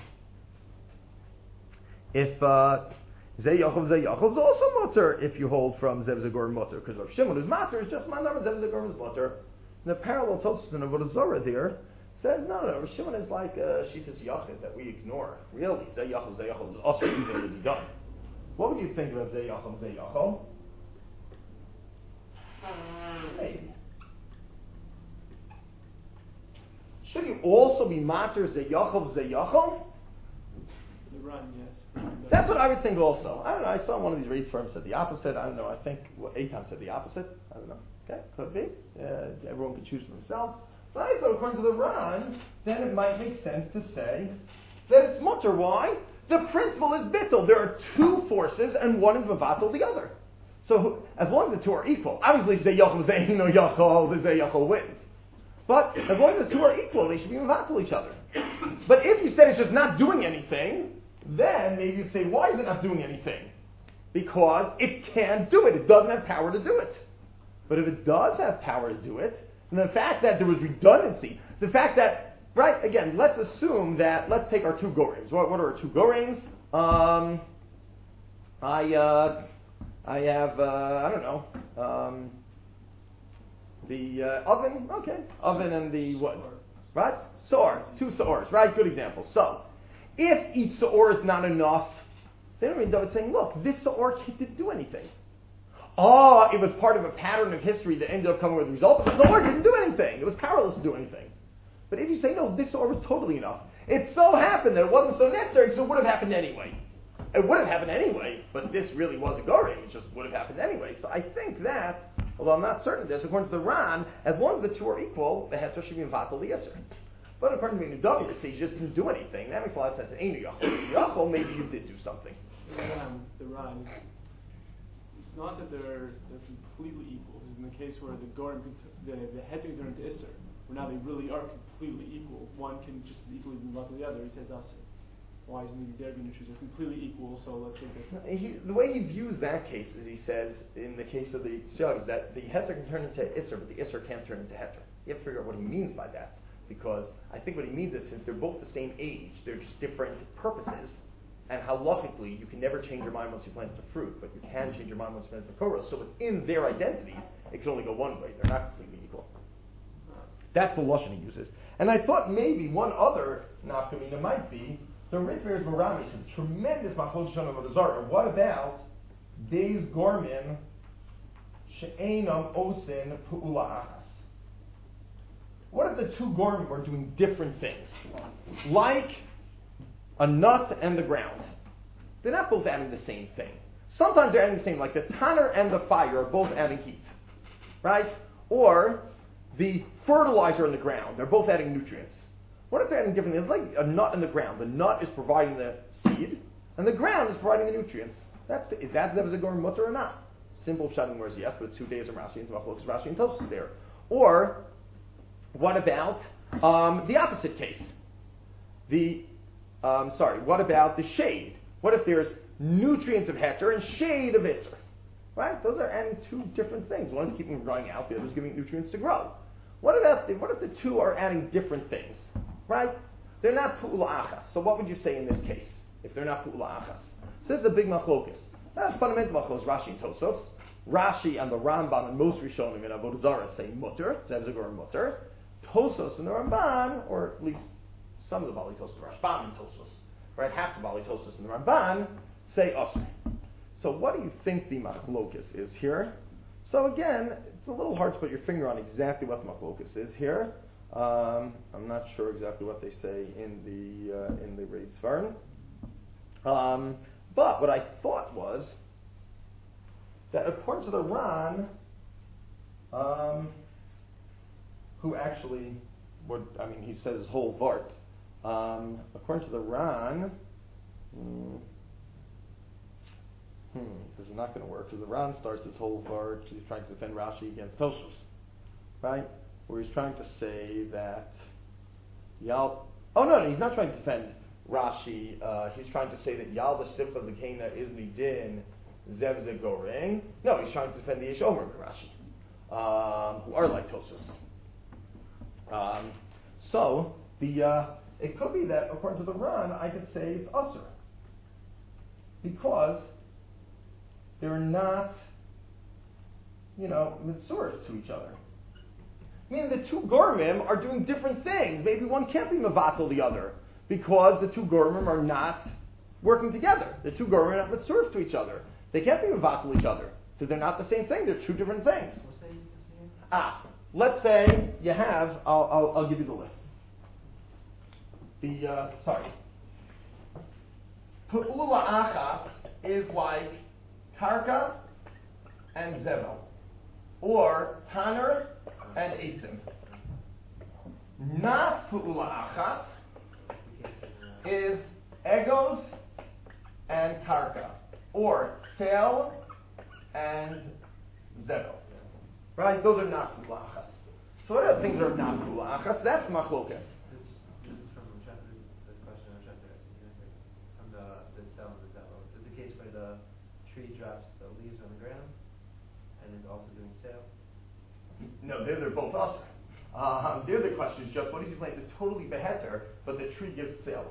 if uh, Zeh Yachol, Zeh Yachol is also mutter if you hold from Zev Zegorim mutter, because Rav Shimon, who's matter, is just Mandam Zev Zegorim is mutter. The parallel Tosa in Avodah Zarah there says, no, no, Rav Shimon is like a Shitas Yachid that we ignore. Really, Zeh Yachol, Zeh Yachol is also even to be done. What would you think about Zeh Yachol, Zeh Yachol? Maybe. Should you also be matter Zeh Yachol, Zeh Yachol? The Ran, yes. That's what I would think also. I don't know, I saw one of these rates firms said the opposite. I don't know, I think well, Eitan said the opposite. I don't know. Okay, could be. Uh, everyone can choose for themselves. But I thought according to the Ran, then it might make sense to say that it's mutter. Why? The principle is bittul. There are two forces, and one is mevatel the other. So as long as the two are equal, obviously Zeh Yachol, Zeh Eino Yachol, the Zeh Yachol wins. But as long as the two are equal, they should be mevatel each other. But if you said it's just not doing anything, then maybe you'd say, why is it not doing anything? Because it can't do it. It doesn't have power to do it. But if it does have power to do it, and the fact that there was redundancy, the fact that, right, again, let's assume that, let's take our two gorems. What, what are our two gorems? Um, I, uh, I have, uh, I don't know, um, the uh, oven, okay, oven and the wood, right? Sor, two sores, right? Good example. So, if each sor is not enough, then Rabbi David saying, look, this sor didn't do anything. Oh, it was part of a pattern of history that ended up coming with the result. The Zohar didn't do anything. It was powerless to do anything. But if you say, no, this Zohar was totally enough, it so happened that it wasn't so necessary, so it would have happened anyway. It would have happened anyway, but this really was a gorim. It just would have happened anyway. So I think that, although I'm not certain of this, according to the Ran, as long as the two are equal, the heter should be vatal the yisr. But according to the David, you say you just didn't do anything. That makes a lot of sense. Einu Yachol, Yachol, maybe you did do something. The Ran, the Ran. It's not that they're they're completely equal. Because in the case where the Gorim, the the heter can turn into Isser, where now they really are completely equal. One can just as equally be to the other. He says Asser. Why isn't maybe their being issues are completely equal? So let's take that. He, the way he views that case is he says in the case of the Tziyag that the heter can turn into Isser, but the Isser can't turn into heter. You have to figure out what he means by that, because I think what he means is since they're both the same age, they're just different purposes. And halachically, you can never change your mind once you plant a fruit, but you can change your mind once you plant a koros. So within their identities, it can only go one way. They're not completely equal. That's the lashon he uses. And I thought maybe one other nafkamina might be the Ritber's Barami said tremendous machlokes of Avodah Zarah. What about Beis Gormin she'enam osin pu'ula achas. What if the two gorim are doing different things? Like a nut and the ground. They're not both adding the same thing. Sometimes they're adding the same, like the tanner and the fire are both adding heat. Right? Or the fertilizer in the ground, they're both adding nutrients. What if they're adding different things? It's like a nut in the ground. The nut is providing the seed, and the ground is providing the nutrients. That's the, is that Zev Zagorim mutter or not? Simple Pshatim words, yes, but it's two days of Rashi and Machlokes Rashi and Tosfos there. Or what about um, the opposite case? The um, sorry, what about the shade? What if there's nutrients of heter and shade of iser? Right? Those are adding two different things. One is keeping it growing out, the other is giving it nutrients to grow. What about the, what if the two are adding different things? Right? They're not pu'ula achas. So what would you say in this case if they're not pu'ula achas? So this is a big machlokus. That's fundamental machlokus. Rashi and Tosfos. Rashi and the Rambam and most Rishonim in Avodah Zarah say mutter, Zev Zagorim mutter. Tosfos and the Ramban, or at least some of the Bali Tosfos, Rashbam and Tosfos, right? Half the Bali Tosfos and the Ramban say asr. So what do you think the machlokus is here? So again, it's a little hard to put your finger on exactly what the machlokus is here. Um, I'm not sure exactly what they say in the uh, in the Reid Svarim. Um, but what I thought was that according to the Ran, um, who actually would, I mean, he says his whole Vart. Um, according to the Ran, hmm, hmm, this is not going to work because the Ran starts his whole Vart. He's trying to defend Rashi against Tosfos, right? Where he's trying to say that Yal. Oh no, no, he's not trying to defend Rashi. Uh, he's trying to say that Yal the Sifcha Zakena is Midin Zev Zagoring. No, he's trying to defend the Ish Omer Rashi, um, who are like Tosfos. Um, so the uh, it could be that according to the Ran, I could say it's Usr because they're not, you know, mitzurah to each other. Meaning the two gormim are doing different things. Maybe one can't be mevatel the other because the two gormim are not working together. The two gormim are not mitzurah to each other. They can't be mevatel each other because they're not the same thing. They're two different things. Ah, let's say you have. I'll, I'll, I'll give you the list. The uh, sorry. Pu'ula achas is like karka and zevel, or tanner and eitzim. Not pu'ula achas is egos and karka, or sel and zevel. Right? Those are not pu'ula achas. So what other things are not pu'ula achas? That's machlokas. This, this is from the question I'm trying to answer. From the the cell and the zevel. Is it the case where the tree drops the leaves on the ground and is also doing sale? No, they're, they're both us. Um, there the question is just, what if you plant it totally beheter, but the tree gives sale?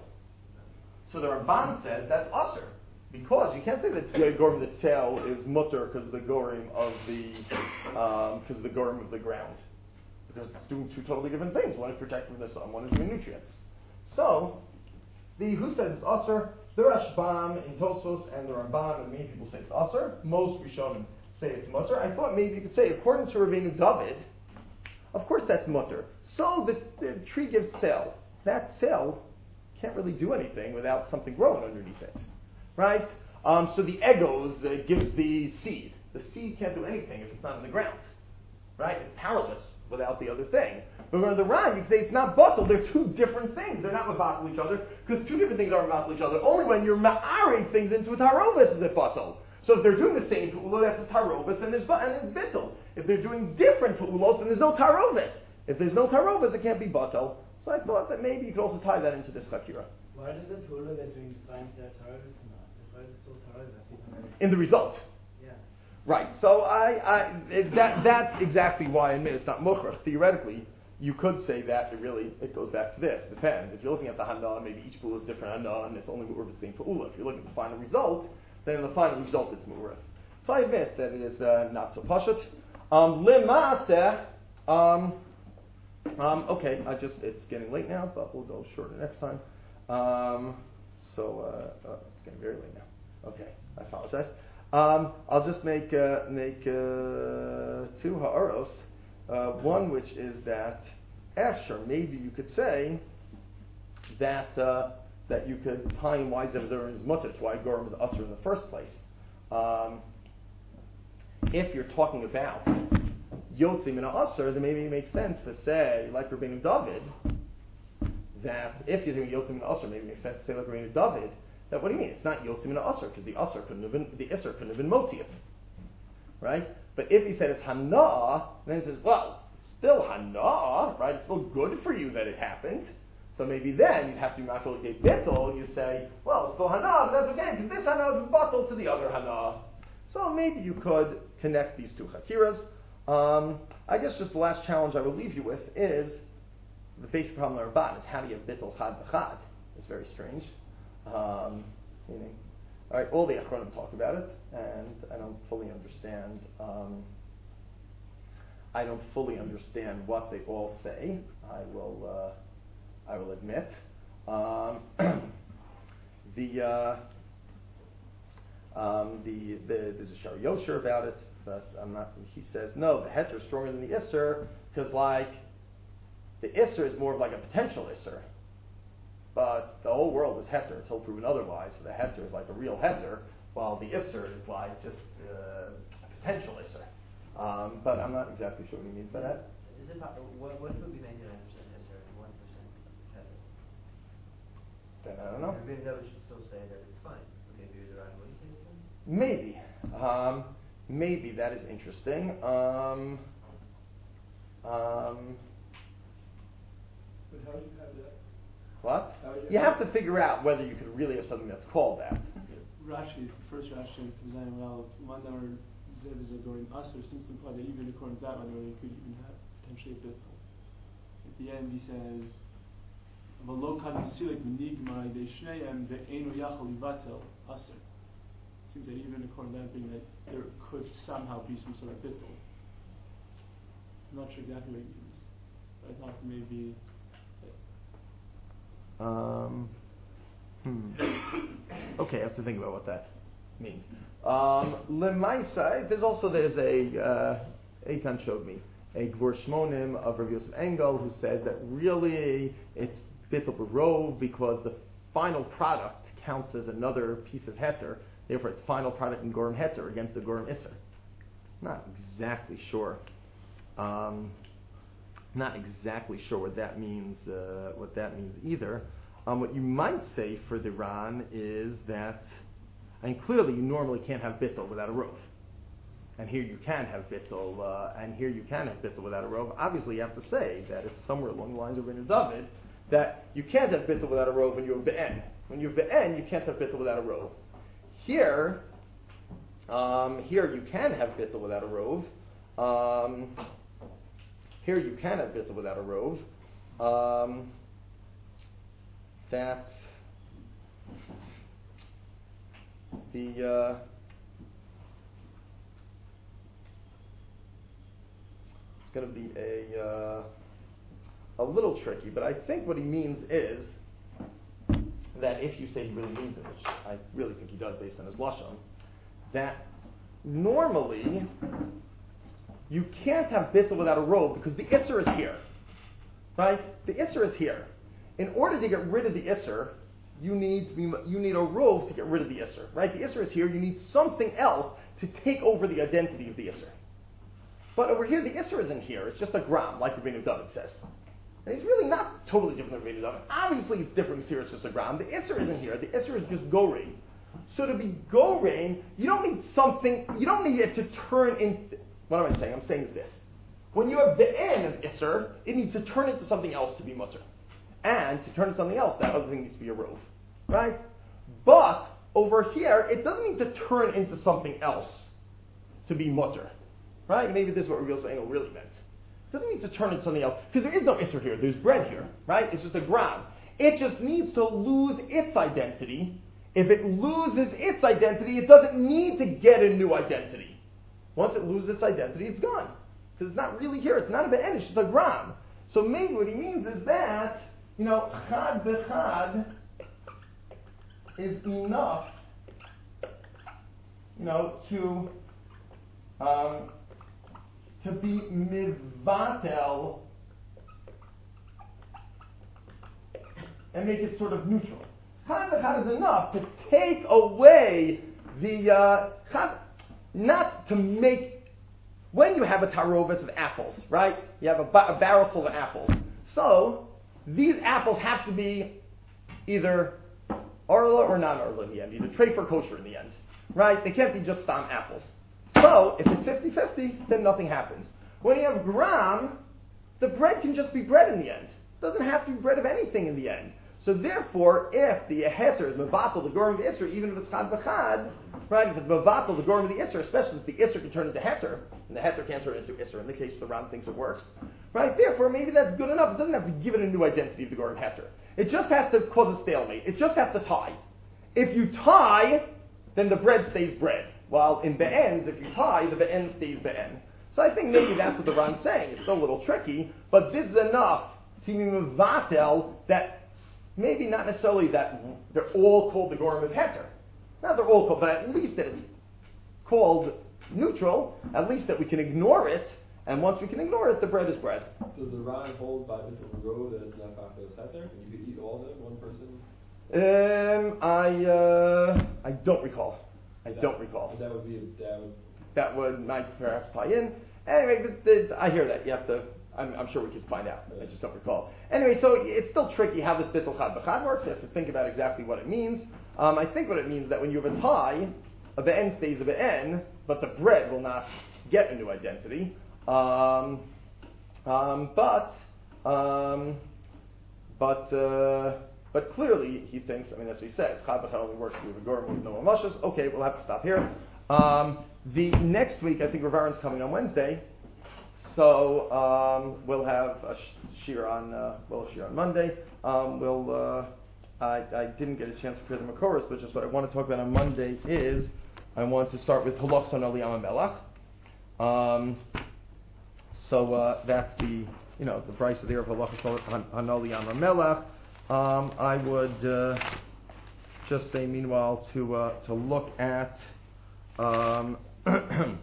So the Ramban says that's usher. Because you can't say that the gorim that sale is mutter because of the gorim of the um, because of the gorim of the ground. Because it's doing two totally different things. One is protecting from the sun, one is doing nutrients. So the who says it's usher, the Rashbam in Tosfos and the Ramban, and many people say it's usher. Most Rishonim say it's mutter. I thought maybe you could say, according to Rabbeinu David, of course that's mutter. So the, the tree gives sale. That sale can't really do anything without something growing underneath it, right? Um, so the egos uh, gives the seed. The seed can't do anything if it's not in the ground, right? It's powerless without the other thing. But on the Ran, you can say it's not bottle. They're two different things. They're not mavatal each other because two different things aren't mavatal each other. Only when you're ma'aring things into a tarovis is it bottle. So if they're doing the same pu'ulah, that's a tarovis and there's and it's bittul. If they're doing different pu'ulos, then there's no tarovis. If there's no tarovis, it can't be batel. So I thought that maybe you could also tie that into this chakira. Why does the pu'ulah they're doing find their tarovis not? Why is it still tarovis? In the result. Yeah. Right. So I, I it, that that's exactly why I admit it's not mukhrach. Theoretically, you could say that it really it goes back to this. Depends. If you're looking at the hana, maybe each pu'ulah is different hana, and it's only mu'ur the same pu'ulah. If you're looking at the final result, then in the final result it's mu'ur. So I admit that it is uh, not so pashut. Um, Lima'aseh. Um, um, okay, I just it's getting late now, but we'll go shorter next time. Um, so uh, uh, it's getting very late now. Okay, I apologize. Um, I'll just make uh, make uh, two ha'aros. Uh, one which is that after maybe you could say that uh, that you could find why Zevzer is mutter, why Gorim is usher in the first place. Um, if you're talking about Yotzim in a usher, then maybe it makes sense to say, like Rabbeinu David, that if you're doing Yotzim in a usher, maybe it makes sense to say like Rabbeinu David, that what do you mean? It's not Yotzim in a usher, because the usher couldn't have been, the Isser couldn't have been Motzi it. Right? But if he said it's Hana'ah, then he says, well, still Hana'ah, right? It's still good for you that it happened. So maybe then you'd have to be Machal Gei Bittul, you say, well, it's still Hana'ah, but that's okay, because this Hana'ah is bottled to the other Hana'ah. So maybe you could connect these two Chakiras. Um, I guess just the last challenge I will leave you with is, the basic problem of Ramban is how do you Bittul Chad B'Chad? It's very strange. Um, meaning, all right, all the Achronim talk about it, and I don't fully understand. Um, I don't fully understand what they all say. I will, uh, I will admit. Um, the, uh, um, the the there's a Shari Yosher about it, but I'm not. He says no, the Heter is stronger than the Isser because like the Isser is more of like a potential Isser. But the whole world is heter until proven otherwise. So the heter is like a real heter, while the isser is like just uh, a potential isser. Um, but I'm not exactly sure what he means by that. Is it what, what if it would be ninety-nine percent isser and one percent heter? Then I don't know. Maybe that we should still say that it's fine. Okay, maybe the right way to say it then? Maybe. Um, maybe that is interesting. Um, um, But how do you have that? What? You you have to figure out whether you could really have something that's called that. Rashi, the first Rashi in Kazayin Rav, Mandamar Zev is a going usher, seems to imply that even according to that one, you could even have potentially a bittul. At the end, he says, "V'lo kan yisilik m'nigmai de'shneim ve'enu yachol yivatel usher." Seems that even according to that thing, that there could somehow be some sort of bittul. I'm not sure exactly what it means, but I thought maybe. Um, hmm. Okay, I have to think about what that means. Um, Lemaisa, there's also there's a uh, Eitan showed me a Gvur Shmonim of Rav Yosef Engel who says that really it's bittul b'rov because the final product counts as another piece of heter, therefore it's final product in Gorim heter against the Gorim Isser. Not exactly sure. Um, Not exactly sure what that means. Uh, what that means either. Um, what you might say for the Ran is that, I mean, clearly you normally can't have bittul without a rov, and here you can have bittul, uh, and here you can have bittul without a rov. Obviously, you have to say that it's somewhere along the lines of Rabbeinu David that you can't have bittul without a rov when you have be'en. When you have be'en, you can't have bittul without a rov. Here, um, here you can have bittul without a rov. Um, Here you can have bittul without a rov. Um, that the uh, it's going to be a uh, a little tricky, but I think what he means is that if you say he really means it, which I really think he does based on his lashon, that normally you can't have bittul without a rov because the isser is here, right? The isser is here. In order to get rid of the isser, you need to be, you need a rov to get rid of the isser, right? The isser is here. You need something else to take over the identity of the isser. But over here, the isser isn't here. It's just a gram, like Rabbeinu David says. And he's really not totally different than Rabbeinu David. Obviously, it's different here. It's just a gram. The isser isn't here. The isser is just gorein. So to be gorein, you don't need something. You don't need it to turn into. What am I saying? I'm saying this. When you have the end of Isser, it needs to turn into something else to be mutter. And to turn into something else, that other thing needs to be a rov. Right? But over here, it doesn't need to turn into something else to be mutter. Right? Maybe this is what Rabbi Yosef Engel really meant. It doesn't need to turn into something else. Because there is no Isser here. There's bread here. Right? It's just a ground. It just needs to lose its identity. If it loses its identity, it doesn't need to get a new identity. Once it loses its identity, it's gone. Because it's not really here. It's not a be'en, it's just a gram. So maybe what he means is that, you know, chad b'chad is enough you know, to um, to be mivatel and make it sort of neutral. Chad v'chad is enough to take away the uh, chad, not to make. When you have a tarovis of apples, right? You have a, ba- a barrel full of apples. So these apples have to be either arla or non-arla in the end, either treif or kosher in the end, right? They can't be just stam apples. So if it's fifty-fifty, then nothing happens. When you have gram, the bread can just be bread in the end. It doesn't have to be bread of anything in the end. So therefore, if the heter is mevatel the gorim of the isser, even if it's chad v'chad, right? If it's mevatel the gorim of the isser, especially if the isser can turn into heter, and the heter can't turn into isser. In the case the Ram thinks it works, right? Therefore, maybe that's good enough. It doesn't have to give it a new identity of the gorim heter. It just has to cause a stalemate. It just has to tie. If you tie, then the bread stays bread. While in be'ens, if you tie, the be'en stays be'en. So I think maybe that's what the Ram's saying. It's still a little tricky, but this is enough to be mevatel that. Maybe not necessarily that they're all called the Gorim of Heter. Not they're all called, but at least that it's called neutral, at least that we can ignore it, and once we can ignore it, the bread is bread. Does the Ran hold by Mitzvah Go that it's Nefach as Heter, and you could eat all of them, one person? Um, I, uh, I don't recall. I that, don't recall. That would be, a, that would... That would, might perhaps tie in. Anyway, the, the, I hear that. You have to... I'm, I'm sure we can find out. I just don't recall. Anyway, so it's still tricky how this bittul chad b'chad works. You have to think about exactly what it means. Um, I think what it means is that when you have a tie, a be'en stays a be'en, but the bread will not get a new identity. Um, um, but, um, but, uh, but clearly he thinks. I mean, that's what he says. Chad b'chad only works with a gorim with no mashas. Okay, we'll have to stop here. Um, the next week, I think Rav Aaron's coming on Wednesday. So um, we'll have a shir on uh, we'll have shir on Monday. Um, we'll uh, I, I didn't get a chance to prepare the makoros, but just what I want to talk about on Monday is I want to start with halachos hanoli yam melach. Um So uh, that's the you know the price of the of halachos hanoli yam melach. Um, I would uh, just say meanwhile to uh, to look at um, the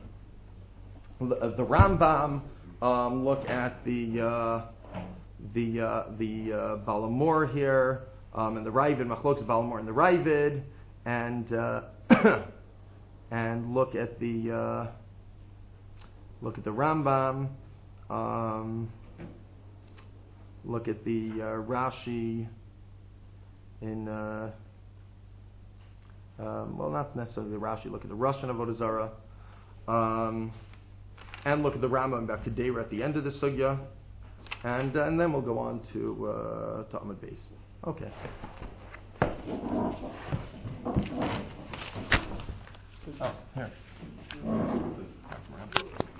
Rambam. Um, look at the uh, the uh, the uh, Balamor here um, and the Ravid, Machlokes Balamor and the Ravid, and uh, and look at the uh, look at the Rambam, um, look at the uh, Rashi in uh, um, well, not necessarily the Rashi. Look at the Russian Avodah Zarah. Um, And look at the Rambam about Kedera at the end of the sugya, and uh, and then we'll go on to uh, to Amud Beis. Okay. Oh, here.